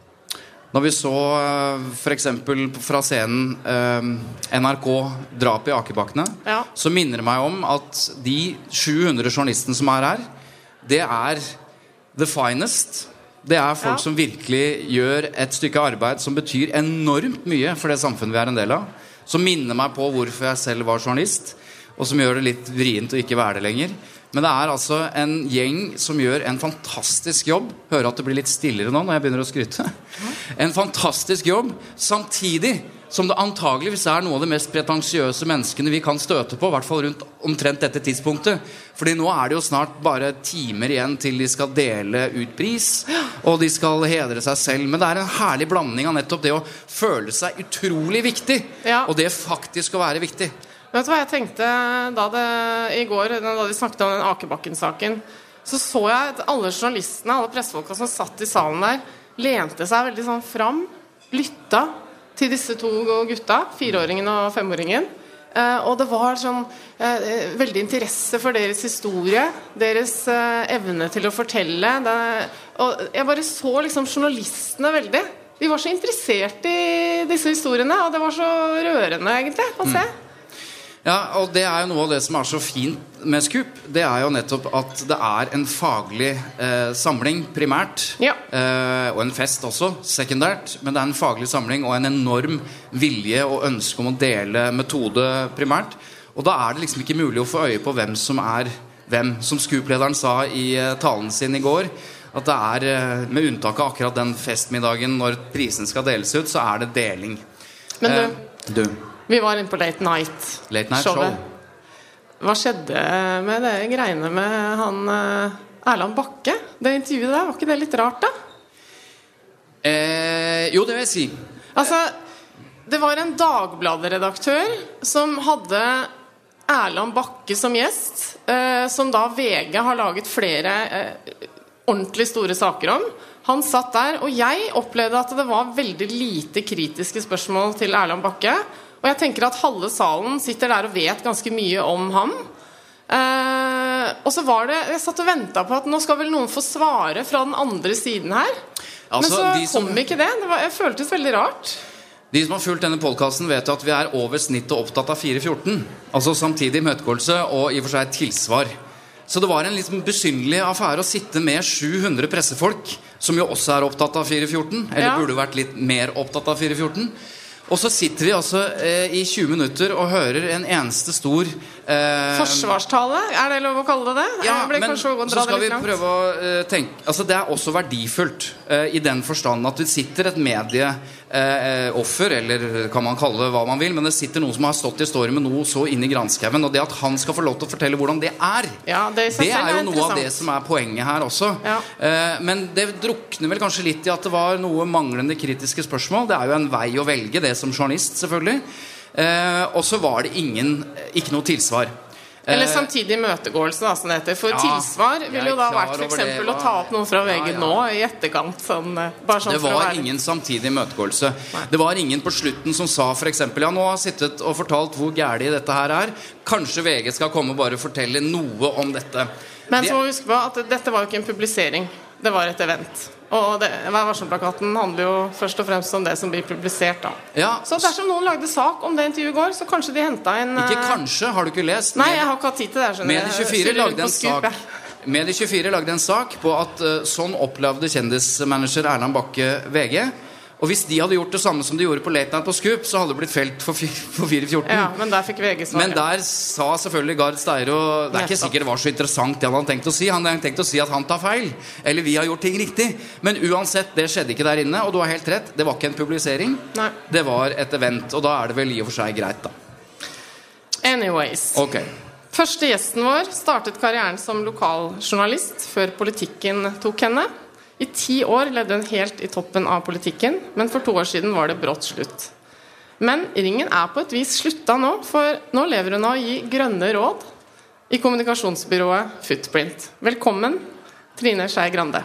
når vi så for eksempel fra scenen eh, N R K drap i Akebakkene, ja. så minner det meg om at de sju hundre journalistene som er her, det er the finest. Det er folk ja. som virkelig gjør et stykke arbeid som betyr enormt mye for det samfunnet vi er en del av. Som minner meg på hvorfor jeg selv var journalist, og som gjør det litt vrient å ikke være det lenger. Men det er altså en gjeng som gjør en fantastisk jobb. Hører at det blir litt stillere nå når jeg begynner å skryte. En fantastisk jobb, samtidig som det antageligvis er noe av de mest pretensiøse menneskene vi kan støte på, i hvert fall rundt omtrent dette tidspunktet. Fordi nå er det jo snart bare timer igjen til de skal dele ut pris, og de skal hedre seg selv. Men det er en herlig blanding av nettopp det å føle seg utrolig viktig, ja. og det faktisk å være viktig. Vet du hva jeg tenkte da det, i går, da de snakket om den Akebakken-saken, så så jeg at alle journalistene, alle pressefolka som satt i salen der, lente seg veldig sånn fram, lytta til disse to gutta, fireåringen og femåringen. Eh, og det var sånn eh, veldig interesse for deres historie, deres eh, evne til å fortelle. Det, og jeg bare så liksom journalistene veldig. De var så interessert i disse historiene, og det var så rørende egentlig å se. Mm. Ja, og det er jo noe av det som er så fint med Scoop. Det er jo nettopp at det er en faglig eh, samling primært, ja. eh, og en fest også, sekundært. Men det er en faglig samling og en enorm vilje og ønske om å dele metode primært. Og da er det liksom ikke mulig å få øye på hvem som er hvem. Som Scoop-lederen sa i eh, talen sin i går, at det er, eh, med unntak av akkurat den festmiddagen når prisen skal deles ut, så er det deling. Men du... Eh, du Vi var inne på Late Night, Late Night Show. Hva skjedde med det greiene med han Erland Bakke? Det intervjuet der, var ikke det litt rart da? Eh, jo, det vil jeg si. Altså, det var en Dagbladet-redaktør som hadde Erland Bakke som gjest, eh, som da V G har laget flere eh, ordentlig store saker om. Han satt der, og jeg opplevde at det var veldig lite kritiske spørsmål til Erland Bakke. Og jeg tenker at halve salen sitter der og vet ganske mye om ham. Eh, og så var det, jeg satt og ventet på at nå skal vel noen få svare fra den andre siden her. Altså, Men så de som, kom ikke det. Det var, jeg føltes veldig rart. De som har fulgt denne podcasten vet jo at vi er over snitt og opptatt av fire fjorten. Altså samtidig møtegåelse og i og for seg tilsvar. Så det var en litt besynderlig affære å sitte med sju hundre pressefolk, som jo også er opptatt av fire fjorten, eller Ja. burde vært litt mer opptatt av fire fjorten. Og så sitter vi altså eh, i tjue minutter og hører en eneste stor eh, Forsvarstale, er det lov å kalle det det? Ja, Jeg ble men kanskje å dra så det skal vi litt langt. prøve å eh, tenke. Altså det er også verdifullt eh, i den forstand at det sitter et medieoffer, eller kan man kalle det hva man vil, men det sitter noen som har stått i stormen nå så inn i granskauen, og det at han skal få lov til å fortelle hvordan det er, Ja, det i seg det selv er jo er noe av det interessant. som er poenget her også. Ja. Eh, men det drukner vel kanskje litt i at det var noe manglende kritiske spørsmål. Det er jo en vei å velge, det som journalist, selvfølgelig. Eh, og så var det ingen, ikke noe tilsvar. Eller Eh, samtidig møtegåelse, da, som det heter. For ja, tilsvar jeg ville jo er da klar vært for over det, eksempel hva- å ta opp noe fra V G Ja, ja. nå i etterkant. Sånn, eh, bare sånn Det for å var være ingen samtidig møtegåelse. Det var ingen på slutten som sa for eksempel, ja, nå har jeg sittet og fortalt hvor gærlig dette her er. Kanskje V G skal komme og bare fortelle noe om dette. Men Det- så må vi huske på at dette var jo ikke en publisering. Det var et event. Og det, Vær varsom-plakaten handler jo først og fremst om det som blir publisert da. Ja, Så dersom noen lagde sak om det intervjuet i går, så kanskje de hentet inn ikke eh, kanskje, har du ikke lest? Nei, jeg har ikke hatt tid til det. skjønner Medie jeg. tjuefire Surrer lagde på en Scoop, sak jeg. Medie tjuefire lagde en sak på at uh, sånn opplevde kjendismanager Erland Bakke V G. Og hvis de hadde gjort det samme som de gjorde på Late Night på Scoop, så hadde det blitt felt for, fi- for fire fjorten. Ja, men der fikk V G svaret. Men der sa selvfølgelig Gard Steiro, det er ikke Nettopp. sikkert det var så interessant det han hadde tenkt å si. Han hadde tenkt å si at han tar feil, eller vi har gjort ting riktig. Men uansett, det skjedde ikke der inne, og du har helt rett. Det var ikke en publisering. Nei. Det var et event, og da er det vel i og for seg greit, da. Anyways. Ok. Første gjesten vår startet karrieren som lokaljournalist før politikken tok henne. I ti år levde hun helt i toppen av politikken, men for to år siden var det brått slutt. Men ringen er på et vis slutta nå, for nå lever hun av å gi grønne råd i kommunikasjonsbyrået Footprint. Velkommen, Trine Skei Grande.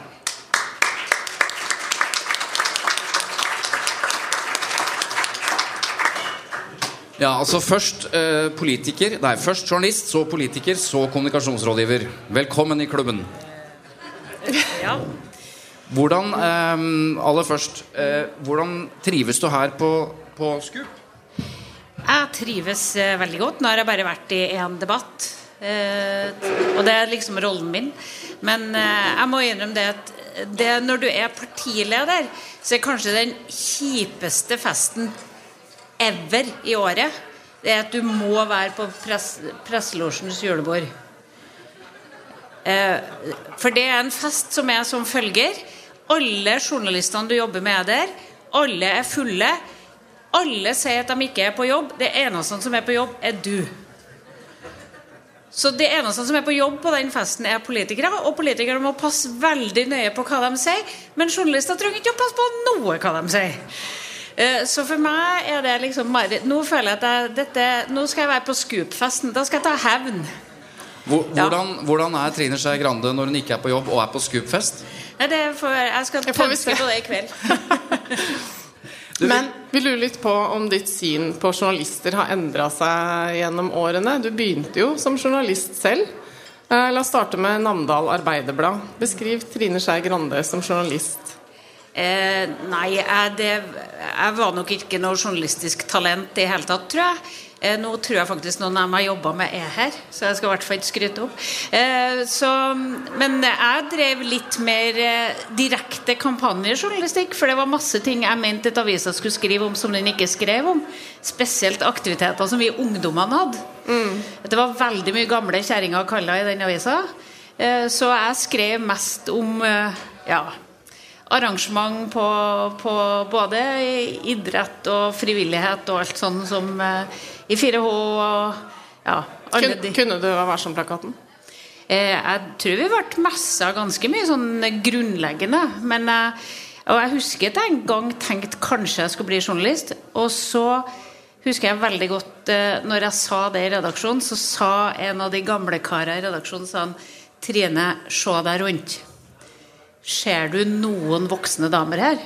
Ja, altså først eh, politiker, nei, først journalist, så politiker, så kommunikasjonsrådgiver. Velkommen i klubben. Ja. Hvordan, eh, aller først, eh, hvordan trives du her på, på Scoop? Jeg trives eh, veldig godt. Nå har jeg bare vært i en debatt, eh, og det er liksom rollen min. Men eh, jeg må innrømme det at det, når du er partileder, så er kanskje den kjipeste festen ever i året, det er at du må være på press, presselosjens julebord. Eh, for det er en fest som er som følger. Alle journalistene du jobber med der, alle er fulle. Alle sier at de ikke er på jobb. Det eneste som er på jobb er du. Så det eneste som er på jobb på den festen er politikere, og politikere må passe veldig nøye på hva de sier, men journalister trenger ikke å passe på noe hva de sier. Eh, Så for meg er det liksom nå føler jeg at jeg, dette, nå skal jeg være på Scoop-festen. Da skal jeg ta hevn. Hvor, Ja. hvordan, hvordan er Trine Skei Grande når hun ikke er på jobb og er på Scoop-fest? Nei, det får, jeg skal Det får vi pønske se. på det i kveld. Du, Men vi lurer litt på om ditt syn på journalister har endret seg gjennom årene. Du begynte jo som journalist selv. Eh, La oss starte med Namdal Arbeiderblad. Beskriv Trine Skei Grande som journalist. Eh, nei, jeg, det, jeg var nok ikke noe journalistisk talent i hele tatt, tror jeg. Eh, nå tror jeg faktisk noen av dem jeg jobbet med er her, så jeg skal i hvert fall ikke skryte opp. Eh, så, men jeg drev litt mer eh, direkte kampanjejournalistikk, for det var masse ting jeg mente at avisa skulle skrive om som den ikke skrev om. Spesielt aktiviteter som vi ungdommene hadde. Mm. Det var veldig mye gamle kjæringer og kaller i den avisa. Eh, så jeg skrev mest om eh, ja, arrangement på, på både idrett og frivillighet og alt sånn som eh, i fire H og ja, alle Kun, de. kunne du ha Varsom-plakaten? Eh, jeg tror vi ble messet ganske mye sånn grunnleggende, men eh, og jeg husker at jeg en gang tenkte kanskje jeg skulle bli journalist, og så husker jeg veldig godt eh, når jeg sa det i redaksjonen, så sa en av de gamle karene i redaksjonen sa han, Trine, se deg rundt. Ser du noen voksne damer her?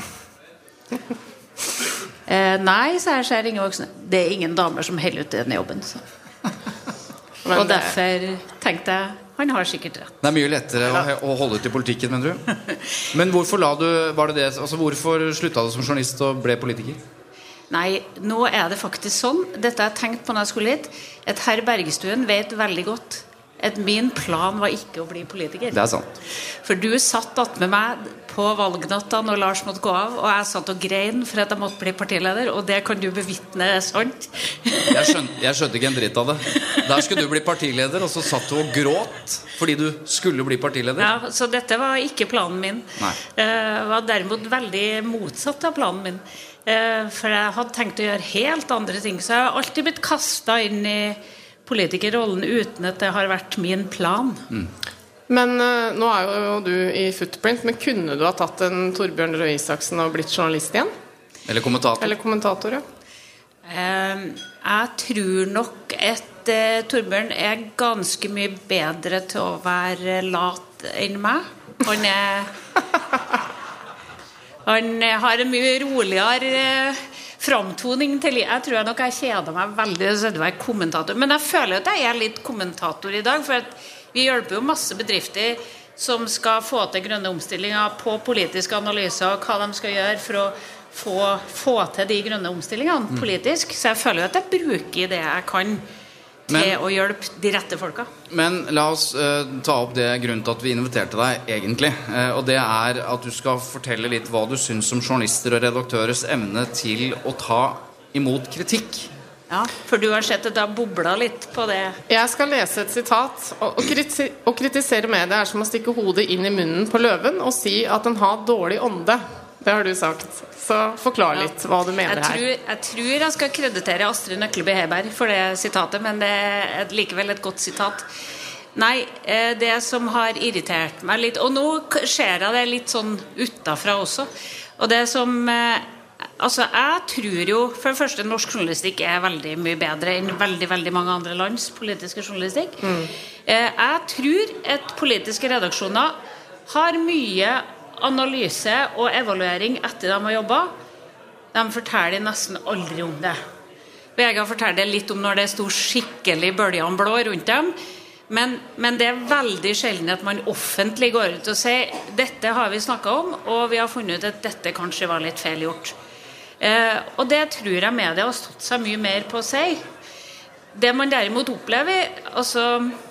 eh, nei, så jeg ser ingen voksne. Det er ingen damer som heller ut i denne jobben. Så. Men, Og derfor tenkte jeg han har sikkert rett. Det er mye lettere å, å holde ut i politikken, mener du? Men hvorfor la du, var det det, altså hvorfor sluttet du som journalist og ble politiker? Nei, nå er det faktisk sånn, dette har jeg tenkt på når jeg skulle hit, at herr Bergestuen vet veldig godt at min plan var ikke å bli politiker. Det er sant. For du satt att med meg på valgnatta når Lars måtte gå av, og jeg satt og grein for at jeg måtte bli partileder, og det kan du bevitne er sant. Jeg skjønte, jeg skjønte ikke en dritt av det. Der skulle du bli partileder, og så satt du og gråt fordi du skulle bli partileder. Ja, så dette var ikke planen min. Nei. Det var derimot veldig motsatt av planen min. For jeg hadde tenkt å gjøre helt andre ting, så jeg har alltid blitt kastet inn i politikerrollen uten at det har vært min plan. Mm. Men uh, nå er jo du i Footprint, men kunne du ha tatt en Torbjørn Røe Isaksen og blitt journalist igjen? Eller kommentator. Eller kommentator, ja. Uh, jeg tror nok at uh, Torbjørn er ganske mye bedre til å være lat enn meg. Han er Han har en mye roligere uh, framtoning til livet. Jeg tror jeg nok jeg kjeder meg veldig så det var kommentator. Men jeg føler at jeg er litt kommentator i dag, for at vi hjelper jo masse bedrifter som skal få til grønne omstillinger på politiske analyser, og hva de skal gjøre for å få, få til de grønne omstillingene mm. politisk. Så jeg føler jo at jeg bruker det jeg kan til men, å hjelpe de rette folka. Men la oss uh, ta opp det grunnen til at vi inviterte deg egentlig, uh, og det er at du skal fortelle litt hva du synes om journalister og redaktørers evne til å ta imot kritikk. Ja, for du har sett at det har boblet litt på det. Jeg skal lese et sitat. Å kriti- kritisere mediet er som å stikke hodet inn i munnen på løven og si at den har dårlig ånde. Det har du sagt. Så forklar litt hva du mener jeg tror, her. Jeg tror jeg skal kreditere Astrid Nøkleby Heberg for det sitatet, men det er likevel et godt sitat. Nei, det som har irritert meg litt, og nå skjer det litt sånn utenfra også, og det som, altså jeg tror jo, for det første, norsk journalistikk er veldig mye bedre enn veldig, veldig mange andre lands politiske journalistikk. Mm. Jeg tror at politiske redaksjoner har mye analyse og evaluering etter de har jobbet. De forteller nesten aldri om det. V G forteller litt om når det sto skikkelig bølgene blå rundt dem, men, men det er veldig sjelden at man offentlig går ut og sier dette har vi snakket om, og vi har funnet ut at dette kanskje var litt feil gjort. Eh, og det tror jeg media har stått seg mye mer på å si. Det man derimot opplever, altså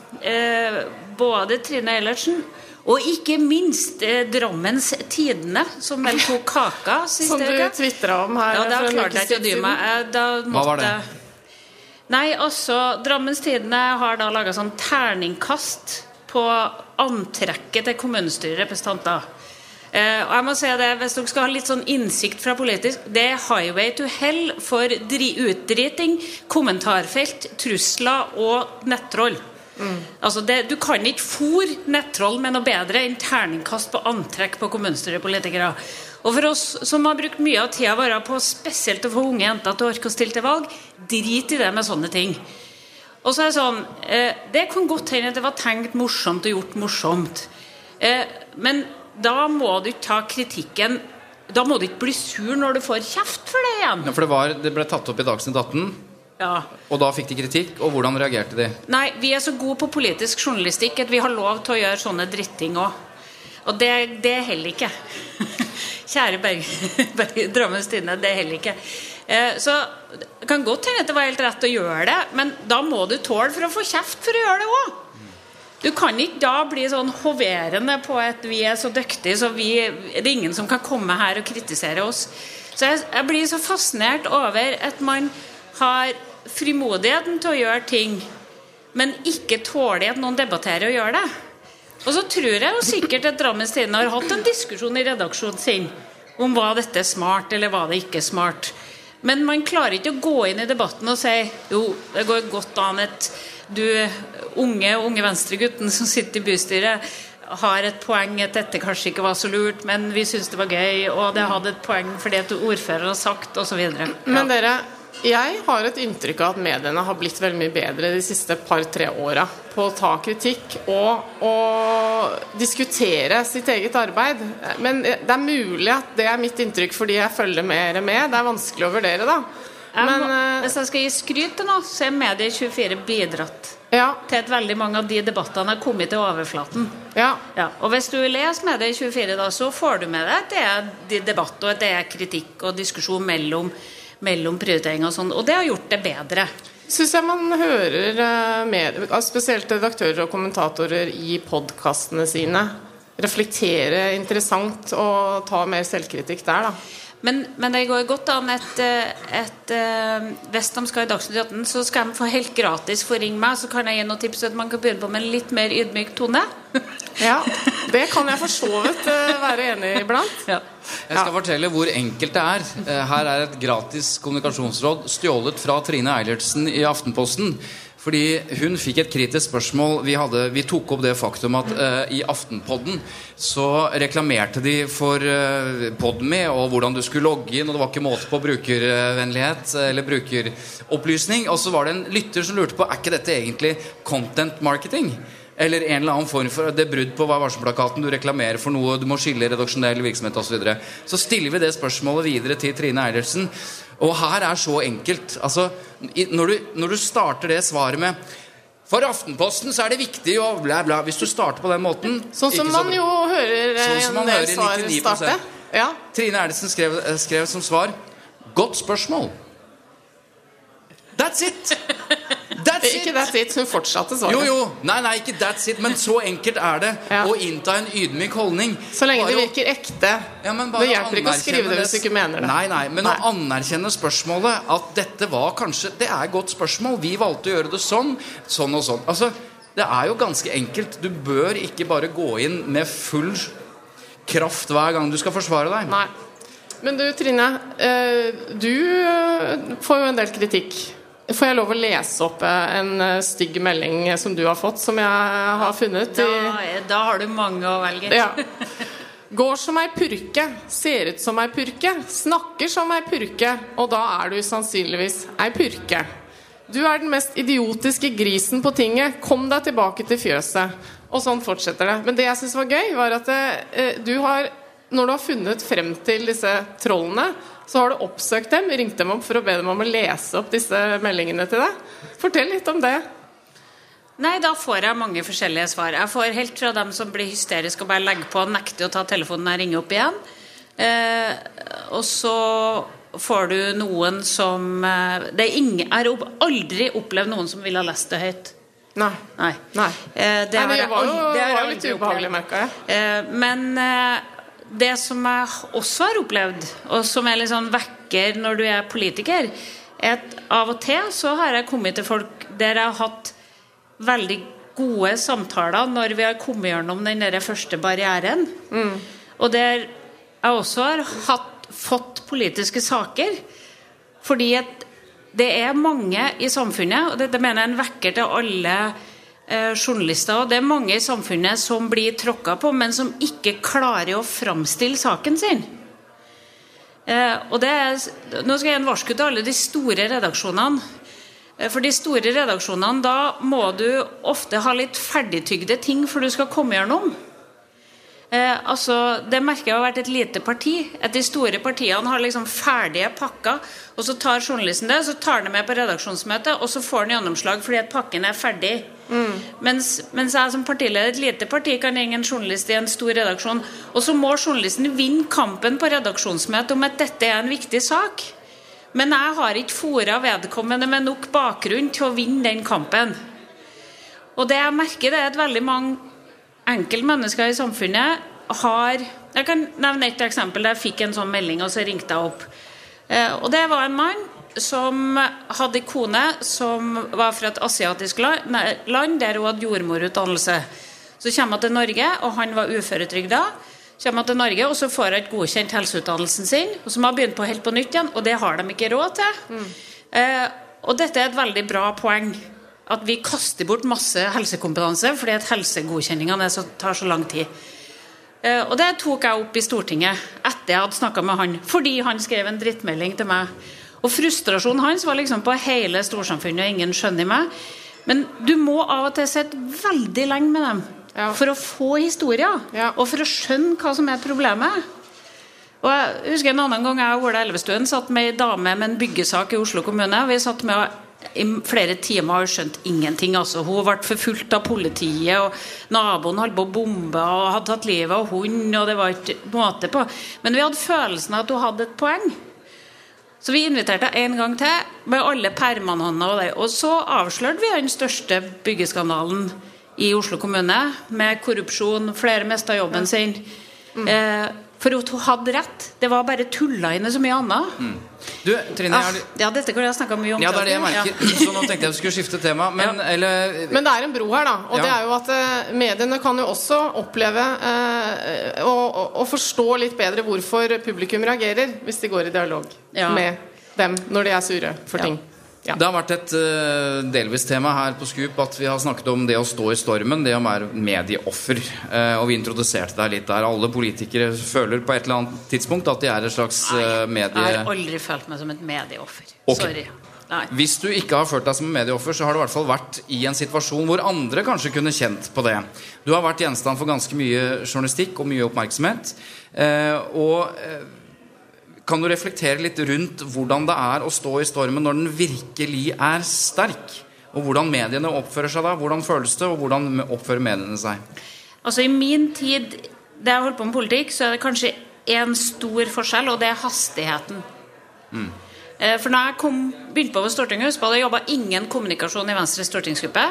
eh, både Trine Eilertsen og ikke minst eh, Drammens Tidene, som vel tok kaka siste som du uke. Twitteret om her. Ja, da klarte jeg ikke å dy meg. Da måtte... Hva var det? Nei, altså, Drammens Tidene har da laget sånn terningkast på antrekket til kommunestyrerepresentanter. Eh, og jeg må si det, hvis dere skal ha litt sånn innsikt fra politisk, det er highway to hell for dri- utdriting, kommentarfelt, trusler og nettroll. Mm. Altså det, du kan ikke fôr nettroll med noe bedre enn terningkast på antrekk på kommunestyrepolitikere. Og for oss som har brukt mye av tida vår på spesielt å få unge jenter til å orke å stille til valg, drit i det med sånne ting. Og så er det sånn, eh, det kan godt hende at det var tenkt morsomt og gjort morsomt, eh, men da må du ikke ta kritikken, da må du ikke bli sur når du får kjeft for det igjen. Ja, for det, var, det ble tatt opp i Dagsnytt atten. Ja. Og da fikk de kritikk, og hvordan reagerte de? Nei, vi er så gode på politisk journalistikk at vi har lov til å gjøre sånne dritting også. Og det, det er heller ikke. Kjære Berg, Berg Drammens Tidende, det er heller ikke. Eh, så det kan godt hende at det var helt rett å gjøre det, men da må du tåle for å få kjeft for å gjøre det også. Du kan ikke da bli sånn hoverende på at vi er så dyktige, så vi, det er ingen som kan komme her og kritisere oss. Så jeg, jeg blir så fascinert over at man har frimodigheten til å gjøre ting, men ikke tåler at noen debatterer og gjør det. Og så tror jeg jo sikkert at Drammens Tidende har hatt en diskusjon i redaksjonen sin om hva dette er smart, eller hva det ikke er smart. Men man klarer ikke å gå inn i debatten og si jo, det går godt an at du unge, unge venstregutten som sitter i bystyret har et poeng at dette kanskje ikke var så lurt, men vi synes det var gøy, og det hadde et poeng fordi at ordfører har sagt, og så videre. Ja. Men dere, jeg har et inntrykk av at mediene har blitt veldig mye bedre de siste par-tre åra på å ta kritikk og, og diskutere sitt eget arbeid. Men det er mulig at det er mitt inntrykk fordi jeg følger mer med. Det er vanskelig å vurdere da. Jeg Men, må, eh, hvis jeg skal gi skryt til noe, så er Medie tjuefire bidratt ja, til at veldig mange av de debattene har kommet til overflaten. ja. Ja, og hvis du leser Medie tjuefire da, så får du med deg at det er de debatt, og at det er kritikk og diskusjon mellom, mellom prioritering og sånn, og det har gjort det bedre. Synes jeg man hører eh, med, spesielt redaktører og kommentatorer i podcastene sine reflektere interessant og ta mer selvkritikk der da. Men, men det går godt an et, et, et hvis de skal i Dagsnytt atten, så skal de få helt gratis få ringe meg, så kan jeg gi noen tips at man kan begynne på med en litt mer ydmyk tone. Ja, det kan jeg for så vidt uh, være enig iblant. Ja. Jeg skal fortelle hvor enkelt det er. Her er et gratis kommunikasjonsråd stjålet fra Trine Eilertsen i Aftenposten. Fordi hun fikk et kritisk spørsmål. Vi, hadde, vi tok opp det faktum at uh, i Aftenpodden så reklamerte de for uh, Podme og hvordan du skulle logge inn, og det var ikke måte på brukervennlighet eller brukeropplysning. Og så var det en lytter som lurte på, er ikke dette egentlig content marketing? Eller en eller annen form for det brudd på Vær varsom-plakaten, du reklamerer for noe, du må skille redaksjonell virksomhet og så videre. Så stiller vi det spørsmålet videre til Trine Eilertsen. Og her er så enkelt. Altså, når du, når du starter det svaret med for Aftenposten så er det viktig å bla bla. Hvis du starter på den måten Sånn som man jo hører sånn som man en del hører svar nittini starte. prosent. Ja. Trine Eilertsen skrev, skrev som svar godt spørsmål. That's it. That's it. Ikke that's it, hun fortsatte svaret. Jo, jo, nei, nei, ikke that's it, men så enkelt er det Ja. å innta en ydmyk holdning. Så lenge Bare det å- virker ekte. Ja, men bare Det hjelper ikke å skrive anerkjenne det hvis du ikke mener det. Nei, nei, men Nei. å anerkjenne spørsmålet at dette var kanskje, det er et godt spørsmål, vi valgte å gjøre det sånn, sånn og sånn. Altså, det er jo ganske enkelt. Du bør ikke bare gå inn med full kraft hver gang du skal forsvare deg. Nei. Men du, Trine, eh, du eh, får jo en del kritikk. Får jeg lov å lese opp eh, en eh, stygg melding eh, som du har fått, som jeg har funnet Da, i... er- da har du mange å velge. Ja. Går som ei purke, ser ut som ei purke, snakker som ei purke, og da er du sannsynligvis ei purke. Du er den mest idiotiske grisen på tinget, kom deg tilbake til fjøset. Og sånn fortsetter det. Men det jeg synes var gøy, var at eh, du har, når du har funnet frem til disse trollene, så har du oppsøkt dem, ringt dem opp for å be dem om å lese opp disse meldingene til deg. Fortell litt om det. Nei, da får jeg mange forskjellige svar. Jeg får helt fra dem som blir hysteriske og bare legger på og nekter å ta telefonen når jeg ringer opp igjen. Eh, og så får du noen som eh, det er ingen, Jeg har opp, aldri opplevd noen som vil ha lest det høyt. Nei. Nei. Nei. Eh, det, Nei, har det jeg var jo, aldri- det har var jeg jo litt aldri ubehagelig, opplevd. merket jeg. Eh, men eh, det som jeg også har opplevd, og som er litt sånn vekker når du er politiker, er at av og til så har jeg kommet til folk der jeg har hatt veldig gode samtaler når vi har kommet gjennom den der første barrieren. Mm. Og der jeg også har hatt, fått politiske saker, fordi at det er mange i samfunnet, og dette mener jeg er en vekker til alle eh, journalister, og det er mange i samfunnet som blir tråkket på, men som ikke klarer å framstille saken sin. Eh, og det er, nå skal jeg gi en varsku til alle de store redaksjonene. Eh, for de store redaksjonene, da må du ofte ha litt ferdigtygde ting for du skal komme gjennom. Eh, altså, det merker jeg har vært et lite parti, at de store partiene har liksom ferdige pakker, og så tar journalisten det, så tar han det med på redaksjonsmøtet, og så får han gjennomslag fordi at pakken er ferdig. Mm. Mens, mens jeg som partileder et lite parti kan ringe en journalist i en stor redaksjon, og så må journalisten vinne kampen på redaksjonsmøtet om at dette er en viktig sak. Men jeg har ikke fôret vedkommende med nok bakgrunn til å vinne den kampen. Og det jeg merker, det er at veldig mange enkeltmennesker i samfunnet har... Jeg kan nevne et eksempel der jeg fikk en sånn melding, og så ringte jeg opp. Eh, og det var en mann som hadde en kone som var fra et asiatisk land, der hun hadde jordmorutdannelse. Så kommer han til Norge, og han var uføretrygda. Kommer han til Norge, og så får han et godkjent helseutdannelsen sin, og så må han begynne på helt på nytt igjen, og det har de ikke råd til. Mm. Eh, og dette er et veldig bra poeng, at vi kaster bort masse helsekompetanse, fordi at helsegodkjenningene så, tar så lang tid. Eh, og det tok jeg opp i Stortinget, etter jeg hadde snakket med han, fordi han skrev en drittmelding til meg. Og frustrasjonen hans var liksom på hele storsamfunnet, og ingen skjønner meg. Men du må av og til sitte veldig lenge med dem, ja, for å få historier, ja, og for å skjønne hva som er problemet. Og jeg husker en annen gang jeg og Ola Elvestuen satt med en dame med en byggesak i Oslo kommune, og vi satt med å i flere timer og skjønt ingenting. Altså. Hun ble forfulgt av politiet, og naboen holdt på å bombe og hadde tatt livet av hund, og det var ikke måte på. Men vi hadde følelsen av at hun hadde et poeng. Så vi inviterte en gang til med alle permene og det. Og så avslørte vi den største byggeskandalen i Oslo kommune, med korrupsjon, flere mistet jobben sin. Mm. Eh, for at hun hadde rett. Det var bare tulla inn i så mye annet. Mm. Du, Trine, ah, ja, dette kan jeg snakke mye om. Ja, det er det jeg merker. Ja. Så nå tenkte jeg vi skulle skifte tema. Men, ja. eller, men det er en bro her, da. Og ja. Det er jo at uh, mediene kan jo også oppleve uh, å, å forstå litt bedre hvorfor publikum reagerer hvis de går i dialog ja. med dem når de er sure for ting. Ja. Ja. Det har vært et uh, delvis tema her på Scoop at vi har snakket om det å stå i stormen, det å være medieoffer, uh, og vi introduserte deg litt der. Alle politikere føler på et eller annet tidspunkt at de er et slags uh, medie... Jeg har aldri følt meg som et medieoffer. Okay. Sorry. Nei. Hvis du ikke har følt deg som en medieoffer, så har du i hvert fall vært i en situasjon hvor andre kanskje kunne kjent på det. Du har vært gjenstand for ganske mye journalistikk og mye oppmerksomhet, uh, og uh, kan du reflektere litt rundt hvordan det er å stå i stormen når den virkelig er sterk? Og hvordan mediene oppfører seg da? Hvordan føles det, og hvordan oppfører mediene seg? Altså i min tid, da jeg holdt på med politikk, så er det kanskje en stor forskjell, og det er hastigheten. Mm. For når jeg kom, begynte på ved Stortinget, så hadde jeg jobbet ingen kommunikasjon i Venstre stortingsgruppe.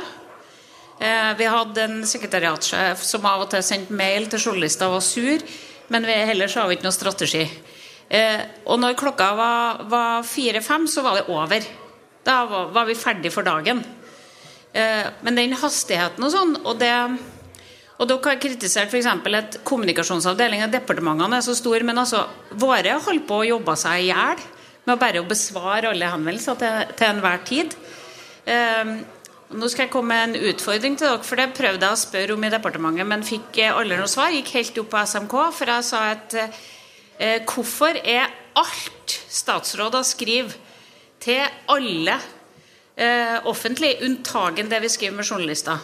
Vi hadde en sekretariatsjef som av og til sendte mail til journalister og var sur, men vi heller så har vi ikke noe strategi. Eh, og når klokka var, var fire-fem, så var det over. Da var, var vi ferdig for dagen. Eh, men den hastigheten og sånn, og det... Og dere har kritisert for eksempel at kommunikasjonsavdelingen av departementene er så stor, men altså, våre holdt på å jobbe seg i hjel med å bare å besvare alle henvendelser til, til enhver tid. Eh, nå skal jeg komme med en utfordring til dere, for det prøvde jeg å spørre om i departementet, men fikk aldri noe svar. Gikk helt opp på S M K, for jeg sa at... Eh, hvorfor er alt statsråder skriver til alle eh, offentlig unntagen det vi skriver med journalister?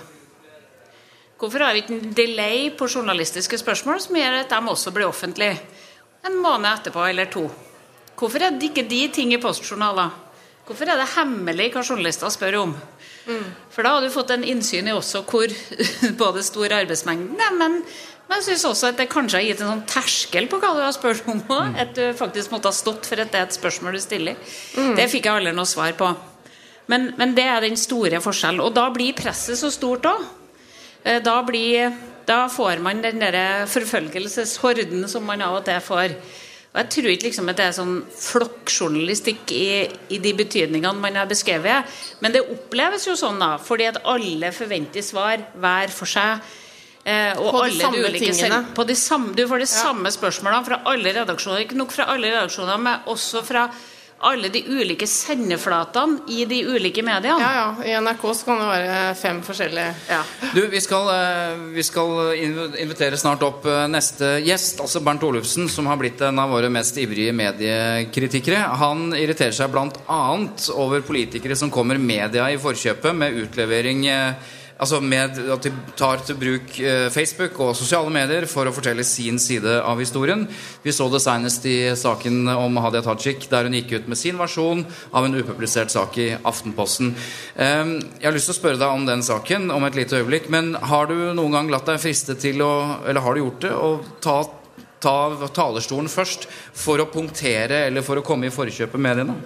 Hvorfor har vi ikke en delay på journalistiske spørsmål som gjør at de også blir offentlige en måned etterpå eller to? Hvorfor er det ikke de ting i postjournaler? Hvorfor er det hemmelig hva journalister spør om? Mm. For da har du fått en innsyn i også hvor både stor arbeidsmengden er, men Men jeg synes også at det kanskje har gitt en sånn terskel på hva du har spurt om også, mm. at du faktisk måtte ha stått for at det er et spørsmål du stiller. Mm. Det fikk jeg aldri noe svar på. Men, men det er den store forskjellen. Og da blir presset så stort også. Da, blir, da får man den der forfølgelseshorden som man av og til får. Og jeg tror ikke liksom at det er sånn flokkjournalistikk i, i de betydningene man har beskrevet. Men det oppleves jo sånn da, fordi at alle forventer svar hver for seg. Eh, og på alle de samme de ulike, tingene på de samme, du får de ja. samme spørsmålene fra alle redaksjoner, ikke nok fra alle redaksjoner, men også fra alle de ulike sendeflatene i de ulike mediene. Ja, ja, i N R K så kan det være fem forskjellige ja. Du, vi skal, vi skal invitere snart opp neste gjest, altså Bernt Olufsen, som har blitt en av våre mest ivrige mediekritikere. Han irriterer seg blant annet over politikere som kommer media i forkjøpet med utlevering altså med at de tar til bruk eh, Facebook og sosiale medier for å fortelle sin side av historien. Vi så det senest i saken om Hadia Tajik, der hun gikk ut med sin versjon av en upublisert sak i Aftenposten. Eh, jeg har lyst til å spørre deg om den saken om et lite øyeblikk, men har du noen gang latt deg friste til å, eller har du gjort det, å ta, ta talerstolen først for å punktere eller for å komme i forkjøpet med mediene?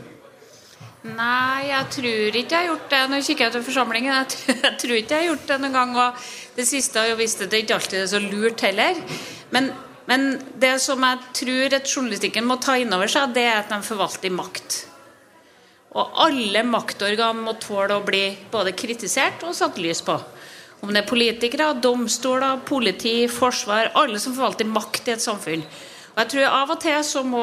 Nei, jeg tror ikke jeg har gjort det. Nå kikker jeg til forsamlingen. Jeg tror, jeg tror ikke jeg har gjort det noen gang. Og det siste har jo visst at det ikke alltid er så lurt heller. Men, men det som jeg tror at journalistikken må ta innover seg, det er at de forvalter makt. Og alle maktorgan må tåle å bli både kritisert og satt lys på. Om det er politikere, domstoler, politi, forsvar, alle som forvalter makt i et samfunn. Og jeg tror av og til så må...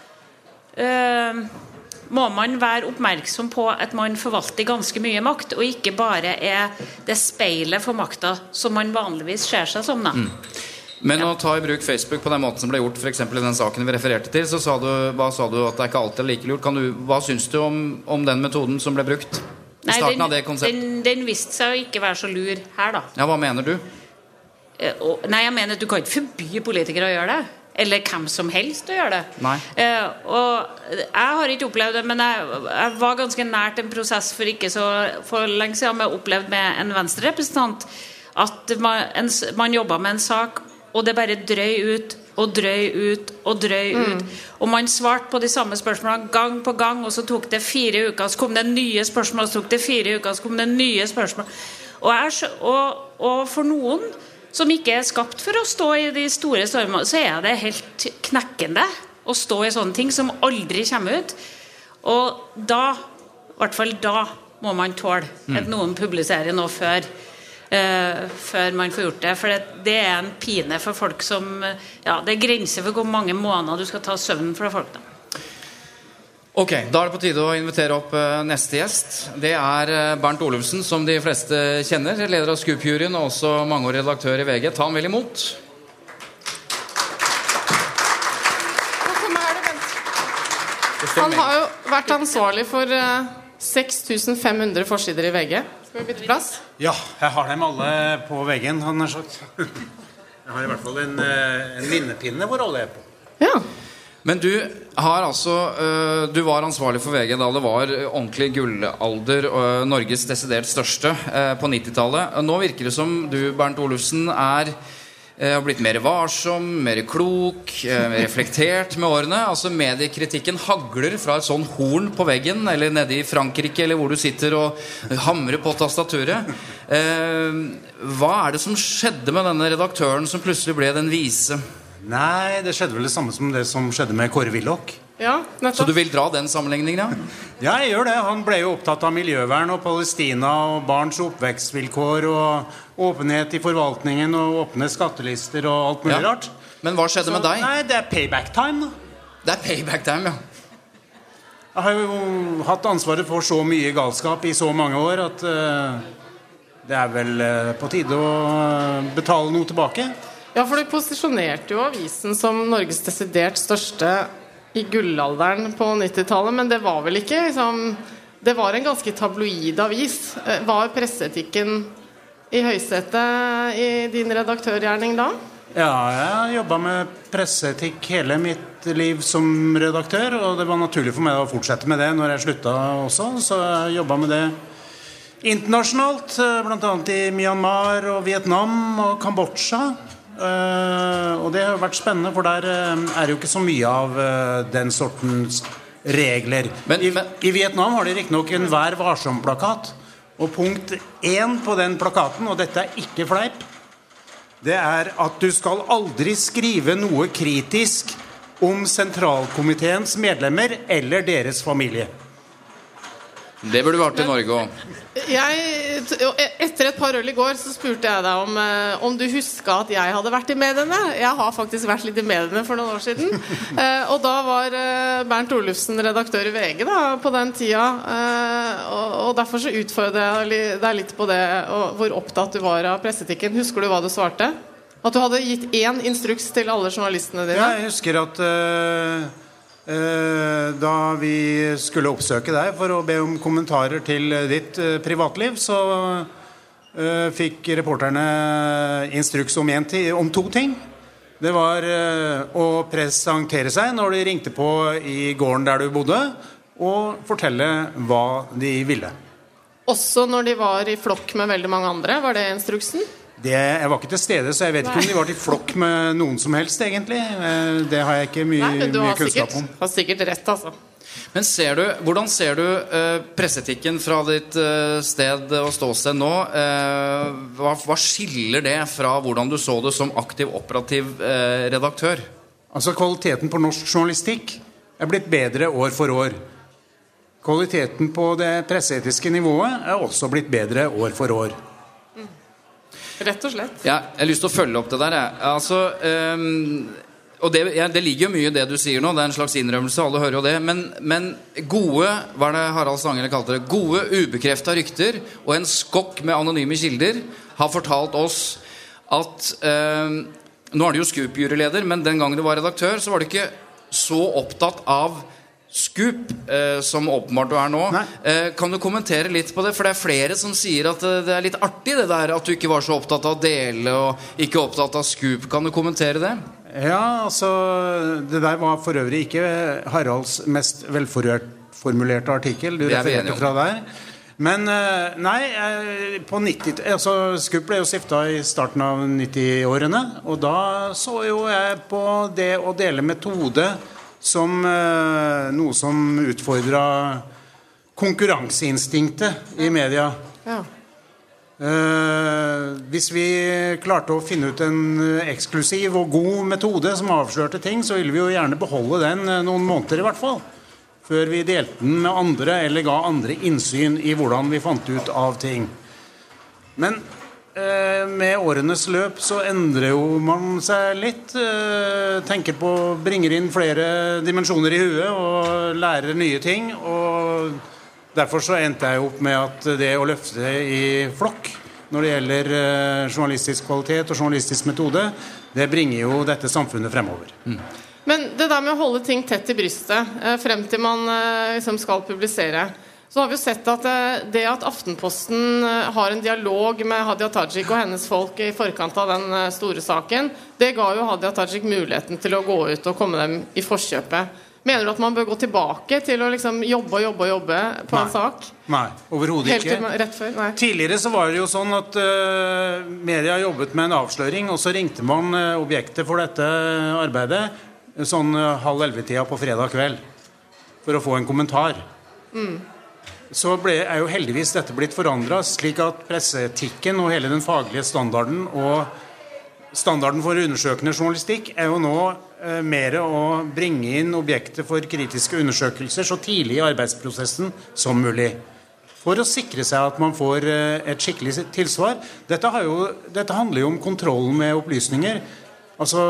Øh, må man være oppmerksom på at man forvalter ganske mye makt, og ikke bare er det speilet for makta som man vanligvis ser seg som. Da. Mm. Men å ta i bruk Facebook på den måten som ble gjort, for eksempel i den saken vi refererte til, så sa du, hva sa du at det ikke alltid er like lurt. Kan du, hva synes du om, om den metoden som ble brukt i Nei, starten den, av det konseptet? Den, den viste seg å ikke være så lur her, da. Ja, hva mener du? Nei, jeg mener at du kan ikke forby politikere å gjøre det. eller hvem som helst å gjøre det. Nei. Eh, og jeg har ikke opplevd det, men jeg, jeg var ganske nært en prosess for ikke så for lenge siden med opplevd med en Venstre-representant at man, en, man jobbet med en sak, og det bare drøy ut og drøy ut og drøy mm. ut. Og man svarte på de samme spørsmålene gang på gang, og så tok det fire uker, så kom det nye spørsmål, så tok det fire uker, så kom det nye spørsmål. Og, jeg, og, og for noen som ikke er skapt for å stå i de store stormene, så er det helt knekkende å stå i sånne ting som aldri kommer ut. Og da, i hvert fall da, må man tåle at noen publiserer noe før, uh, før man får gjort det. For det, det er en pine for folk som, ja, det er grenser for hvor mange måneder du skal ta søvn for folk da. Ok, da er det på tide å invitere opp uh, neste gjest. Det er uh, Bernt Olufsen, som de fleste kjenner, leder av Scoop-juryen og også mangeårig redaktør i V G. Ta han vel imot. Han har jo vært ansvarlig for uh, seks tusen fem hundre forsider i V G. Skal vi bytte plass? Ja, jeg har dem alle på veggen, han har sagt. Jeg har i hvert fall en, en minnepinne hvor alle er på. Ja. Men du har altså, du var ansvarlig for V G da det var ordentlig gullalder, Norges desidert største på nittitallet. Nå virker det som du, Bernt Olufsen, er, har blitt mer varsom, mer klok, mer reflektert med årene. Altså mediekritikken hagler fra et sånn horn på veggen, eller nede i Frankrike, eller hvor du sitter og hamrer på tastaturet. Hva er det som skjedde med denne redaktøren som plutselig ble den vise? Nei, det skjedde vel det samme som det som skjedde med Kåre Willoch. Ja, nettopp. Så du vil dra den sammenligningen, ja? Ja, jeg gjør det. Han ble jo opptatt av miljøvern og Palestina og barns oppvekstvilkår og åpenhet i forvaltningen og åpne skattelister og alt mulig ja. rart. Men hva skjedde Så, med deg? Nei, det er payback time da. Det er payback time, ja. Jeg har jo hatt ansvaret for så mye galskap i så mange år at uh, det er vel uh, på tide å uh, betale noe tilbake. Ja, for du posisjonerte jo avisen som Norges desidert største i gullalderen på nittitallet, men det var vel ikke liksom, det var en ganske tabloid avis. Var presseetikken i høysetet i din redaktørgjerning da? Ja, jeg jobbet med presseetikk hele mitt liv som redaktør, og det var naturlig for meg å fortsette med det når jeg sluttet også, så jeg jobbet med det internasjonalt, blant annet i Myanmar og Vietnam og Kambodsja. Uh, og det har vært spennende, for der uh, er det jo ikke så mye av uh, den sortens regler. Men, I, men... I Vietnam har de riktignok en Vær varsom-plakat, og punkt én på den plakaten, og dette er ikke fleip, det er at du skal aldri skrive noe kritisk om sentralkomiteens medlemmer eller deres familie. Det burde vært i Norge også. Jeg, etter et par øl i går så spurte jeg deg om, om du husket at jeg hadde vært i mediene. Jeg har faktisk vært litt i mediene for noen år siden. Og da var Bernt Olufsen redaktør i V G da, på den tida. Og derfor så utfordret jeg deg litt på det, hvor opptatt du var av pressetikken. Husker du hva du svarte? At du hadde gitt én instruks til alle journalistene dine? Ja, jeg husker at... Uh... Uh, da vi skulle oppsøke deg for å be om kommentarer til ditt uh, privatliv, så uh, fikk reporterne instruks om, en ti- om to ting. Det var uh, å presentere seg når de ringte på i gården der du bodde, og fortelle hva de ville. Også når de var i flokk med veldig mange andre, var det instruksen? Det, jeg var ikke til stede, så jeg vet ikke om de var til flokk med noen som helst, egentlig. Det har jeg ikke mye, Nei, mye kunnskap sikkert, om. Du har sikkert rett, altså. Men ser du, hvordan ser du uh, pressetikken fra ditt uh, sted og ståsted nå? Uh, hva, hva skiller det fra hvordan du så det som aktiv, operativ uh, redaktør? Altså, kvaliteten på norsk journalistikk er blitt bedre år for år. Kvaliteten på det presseetiske nivået er også blitt bedre år for år. Rett og slett. Ja, jeg har lyst til å følge opp det der. Jeg. Altså, um, og det, ja, det ligger jo mye i det du sier nå. Det er en slags innrømmelse, alle hører jo det. Men, men gode, hva er det Harald Stanghelle kalte det? Gode, ubekreftet rykter og en skokk med anonyme kilder har fortalt oss at um, nå er det jo Scoop-juryleder, men den gangen du var redaktør, så var du ikke så opptatt av Scoop, eh, som åpenbart du er nå. eh, Kan du kommentere litt på det? For det er flere som sier at eh, det er litt artig det der, at du ikke var så opptatt av å dele og ikke opptatt av Scoop. Kan du kommentere det? Ja, altså, det der var for øvrig ikke Haralds mest velformulerte artikkel. Du refererte fra der. Men nei, på nitti, altså Skup ble jo stiftet i starten av nitti-årene, og da så jo jeg på det å dele metode som noe som utfordret konkurranseinstinktet i media. Ja. Uh, hvis vi klarte å finne ut en eksklusiv og god metode som avslørte ting, så ville vi jo gjerne beholde den noen måneder i hvert fall, før vi delte den med andre eller ga andre innsyn i hvordan vi fant ut av ting. Men uh, med årenes løp så endrer jo man seg litt, uh, tenker på, bringer inn flere dimensjoner i huet og lærer nye ting, og derfor så endte jeg opp med at det å løfte i flokk når det gjelder eh, journalistisk kvalitet og journalistisk metode, det bringer jo dette samfunnet fremover. Mm. Men det der med å holde ting tett i brystet, eh, frem til man eh, liksom skal publisere, så har vi jo sett at eh, det at Aftenposten eh, har en dialog med Hadia Tajik og hennes folk i forkant av den eh, store saken, det ga jo Hadia Tajik muligheten til å gå ut og komme dem i forkjøpet. Mener du at man bør gå tilbake til å liksom jobbe og jobbe og jobbe på nei. En sak? Nei, overhodet ikke. Helt rett før? Nei. Tidligere så var det jo sånn at uh, media jobbet med en avsløring, og så ringte man uh, objektet for dette arbeidet sånn uh, halv elve-tida på fredag kveld for å få en kommentar. Mm. Så ble, er jo heldigvis dette blitt forandret, slik at presseetikken og hele den faglige standarden og standarden for undersøkende journalistikk er jo nå eh, mer å bringe inn objekter for kritiske undersøkelser så tidlig i arbeidsprosessen som mulig, for å sikre seg at man får eh, et skikkelig tilsvar. Dette, har jo, dette handler jo om kontroll med opplysninger, altså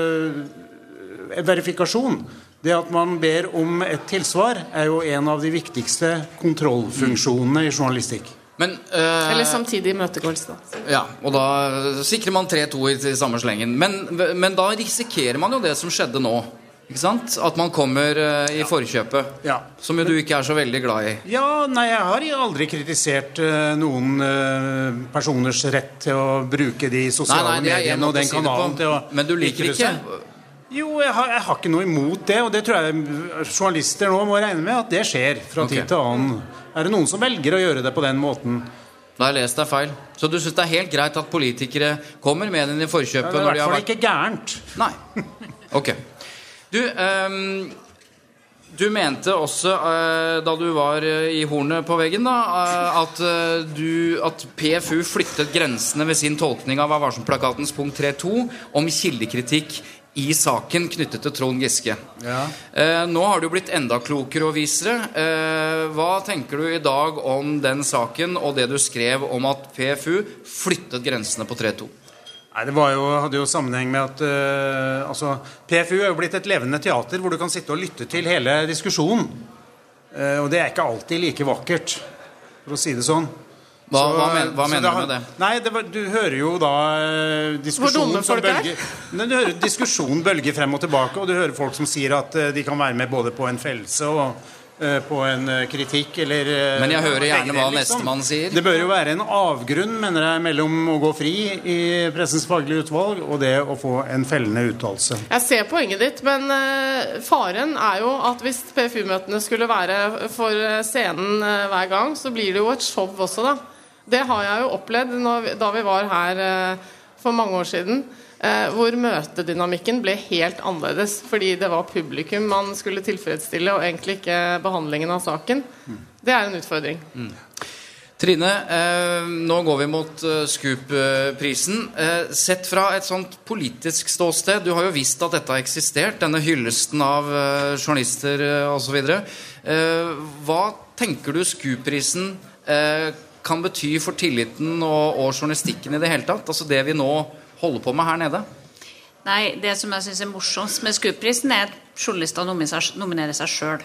eh, verifikasjon. Det at man ber om et tilsvar er jo en av de viktigste kontrollfunksjonene i journalistikk. Men, uh, Eller samtidig møtegåelse. Ja, og da sikrer man tre-to i, i samme slengen. Men, men da risikerer man jo det som skjedde nå. Ikke sant? At man kommer uh, i ja. forkjøpet, ja. Som jo du ikke er så veldig glad i. Ja, nei, jeg har aldri kritisert uh, noen uh, personers rett til å bruke de sosiale nei, nei, mediene og den kanalen til å... Men du liker ikke... Jo, jeg har, jeg har ikke noe imot det, og det tror jeg journalister nå må regne med at det skjer fra okay. tid til annen. Er det noen som velger å gjøre det på den måten? Da har jeg lest deg feil. Så du synes det er helt greit at politikere kommer med den i forkjøpet? Det er i hvert fall vært... ikke gærent. Nei. Ok. Du, um, du mente også, uh, da du var uh, i hornet på veggen, da, uh, at, uh, du, at P F U flyttet grensene ved sin tolkning av Vær varsom-plakatens punkt tre to om kildekritikk i saken knyttet til Trond Giske. Ja. Eh, nå har du blitt enda klokere og visere. Eh, hva tenker du i dag om den saken og det du skrev om at P F U flyttet grensene på tre to? Nei, det var jo, hadde jo sammenheng med at uh, altså, P F U er jo blitt et levende teater hvor du kan sitte og lytte til hele diskusjonen. Uh, og det er ikke alltid like vakkert, for å si det sånn. Hva, så, hva, men, hva mener det, du med det? Nei, det var, du hører jo da uh, diskusjonen som bølger, du hører diskusjonen bølger frem og tilbake, og du hører folk som sier at uh, de kan være med både på en fellelse og uh, på en uh, kritikk eller, uh, men jeg hører gjerne hva liksom. nestemann sier. Det bør jo være en avgrunn, mener jeg, mellom å gå fri i pressens faglige utvalg og det å få en fellende uttalelse. Jeg ser poenget ditt, men uh, faren er jo at hvis P F U-møtene skulle være for scenen uh, hver gang, så blir det jo et show også da. Det har jeg jo opplevd når vi, da vi var her eh, for mange år siden, eh, hvor møtedynamikken ble helt annerledes, fordi det var publikum man skulle tilfredsstille, og egentlig ikke behandlingen av saken. Mm. Det er en utfordring. Mm. Trine, eh, nå går vi mot eh, Skup-prisen. Eh, sett fra et sånt politisk ståsted, du har jo visst at dette har eksistert, denne hyllesten av eh, journalister eh, og så videre. Eh, hva tenker du Skup-prisen eh, kan bety for tilliten og, og journalistikken i det hele tatt? Altså det vi nå holder på med her nede? Nei, det som jeg synes er morsomst med Skup-prisen er at journalister nominerer seg selv.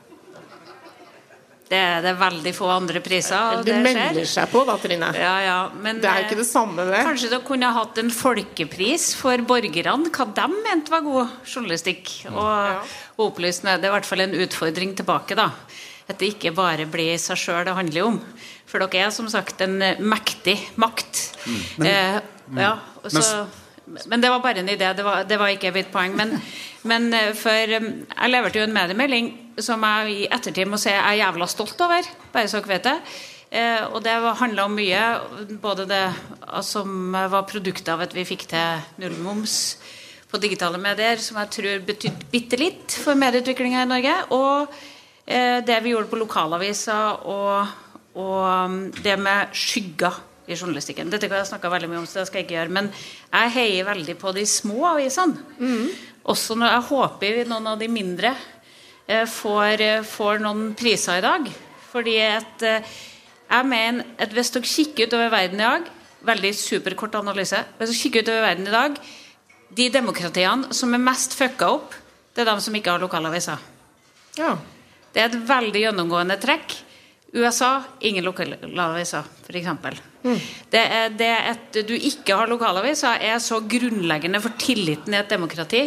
Det er det veldig få andre priser. De melder seg på da, Trine. Ja, ja, men det er ikke det samme det. Kanskje de kunne ha hatt en folkepris for borgerne, hva de mente var god journalistikk og, ja. og opplysende. Det er i hvert fall en utfordring tilbake da. At det ikke bare blir seg selv det handler om. For dere er som sagt en mektig makt. Mm. Men, eh, ja, og så, men det var bare en idé, det var, det var ikke mitt poeng. Men, men for jeg leverte jo en mediemelding som jeg i ettertid må si jeg er jævla stolt over, bare så dere vet det. Eh, og det handlet om mye, både det som var produktet av at vi fikk til nullmoms på digitale medier, som jeg tror betydde bitte litt for medieutviklingen i Norge, og eh, det vi gjorde på lokalaviser, og, og det med skygger i journalistikken. Dette kan jeg snakke veldig mye om, så det skal jeg ikke gjøre, men jeg heier veldig på de små avisene. Mm. Også når jeg håper noen av de mindre eh, får, får noen priser i dag. Fordi at eh, jeg mener at hvis dere kikker ut over verden i dag, veldig superkort analyse, hvis dere kikker ut over verden i dag, de demokratiene som er mest fucka opp, det er de som ikke har lokalaviser. Ja. Det er et veldig gjennomgående trekk. U S A, ingen lokalaviser, for eksempel. Mm. Det, er, det at du ikke har lokalaviser er så grunnleggende for tilliten i et demokrati.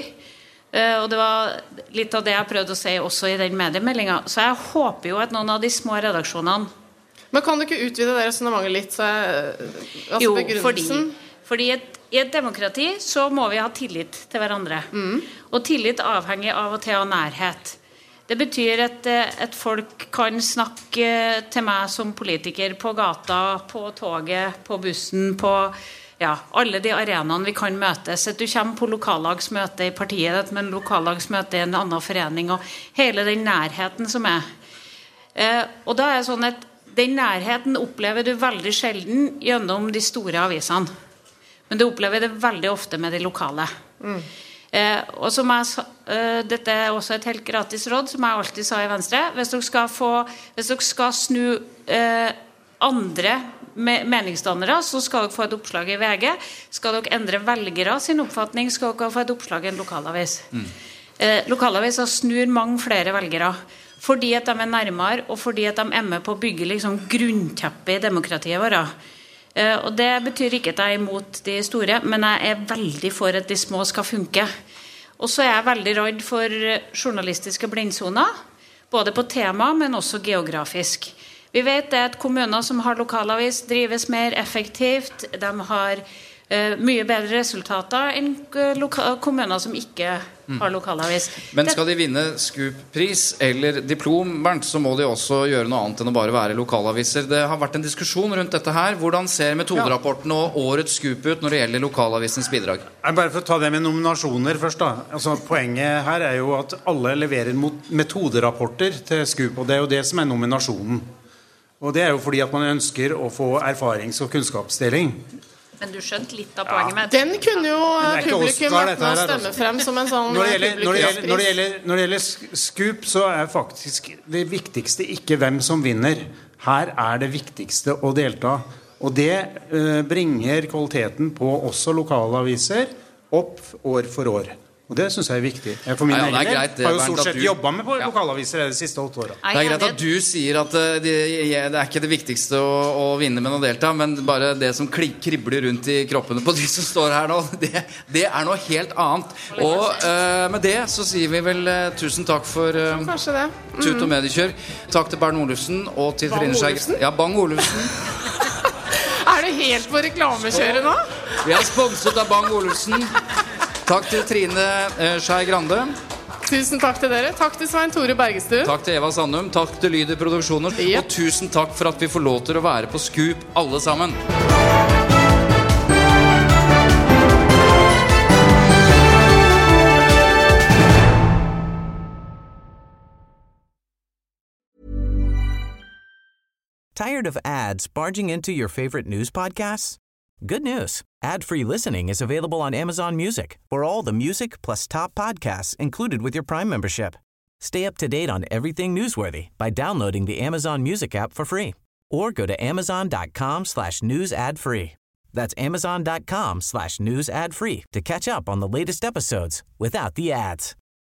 Uh, og det var litt av det jeg prøvde å si også i den mediemeldingen. Så jeg håper jo at noen av de små redaksjonene... Men kan du ikke utvide det resonemanget litt? Så jeg, altså jo, fordi, fordi et, i et demokrati så må vi ha tillit til hverandre. Mm. Og tillit avhenger av og til av nærhet. Det betyr at, at folk kan snakke til meg som politiker på gata, på toget, på bussen, på ja, alle de arenaene vi kan møtes. At du kommer på lokallagsmøte i partiet, men lokallagsmøte i en annen forening, og hele den nærheten som er. Eh, og da er det sånn at den nærheten opplever du veldig sjelden gjennom de store avisene. Men du opplever det veldig ofte med de lokale. Mm. Eh, og som jeg, eh, dette er også et helt gratis råd som jeg alltid sa i Venstre. Hvis dere skal, få, hvis dere skal snu eh, andre me- meningsdannere, så skal dere få et oppslag i V G. Skal dere endre velgere sin oppfatning, skal dere få et oppslag i en lokalavis. Mm. eh, Lokalaviser snur mange flere velgere fordi at de er nærmere, og fordi at de er med på å bygge liksom, grunnteppet i demokratiet vårt. Uh, og det betyr ikke at jeg er imot de store, men jeg er veldig for at de små skal funke. Og så er jeg veldig redd for journalistiske blindsoner, både på tema, men også geografisk. Vi vet det at kommuner som har lokalavis drives mer effektivt, de har uh, mye bedre resultater enn loka- kommuner som ikke har lokalavis. Men skal de vinne Scoop-pris eller diplom, Bernt, så må de også gjøre noe annet enn å bare være lokalaviser. Det har vært en diskusjon rundt dette her. Hvordan ser metoderapporten og årets Scoop ut når det gjelder lokalavisens bidrag? Bare for å ta det med nominasjoner først da. Altså, poenget her er jo at alle leverer mot metoderapporter til Scoop, og det er jo det som er nominasjonen. Og det er jo fordi at man ønsker å få erfarings- og kunnskapsdeling. Men du skjønte litt av poenget med den kunne jo publikum vært med å stemme frem som en sånn når det gjelder, når det gjelder, når det gjelder, når det gjelder Scoop, så er faktisk det viktigste ikke hvem som vinner. Her er det viktigste å delta. Og det uh, bringer kvaliteten på også lokalaviser opp år for år. Og det synes jeg er viktig. Jeg for min ja, ja, egen greit, har jo stort sett du... jobbet med på ja. lokalaviser de siste åtte årene. Det er greit at du sier at uh, det, det er ikke det viktigste å, å vinne, men å delta, men bare det som kribler rundt i kroppene på de som står her nå, det, det er noe helt annet. Og uh, med det så sier vi vel uh, tusen takk for uh, Kanskje det. Mm. Tut og mediekjør. Takk til Bernt Olufsen og til Trine Skjeg. Ja, Bang Olufsen. Er det helt på reklamekjøret nå? Vi er sponset av Bang Olufsen. Takk til Trine eh, Skei Grande. Tusen takk til dere. Takk til Svein Tore Bergestuen. Takk til Eva Sandum. Takk til Lyder Produksjoner. Yep. Og tusen takk for at vi får lov til å være på Scoop alle sammen. Tired of ads barging into your favorite news podcasts? Good news. Ad-free listening is available on Amazon Music for all the music plus top podcasts included with your Prime membership. Stay up to date on everything newsworthy by downloading the Amazon Music app for free or go to amazon.com slash news ad free. That's amazon.com slash news ad free to catch up on the latest episodes without the ads.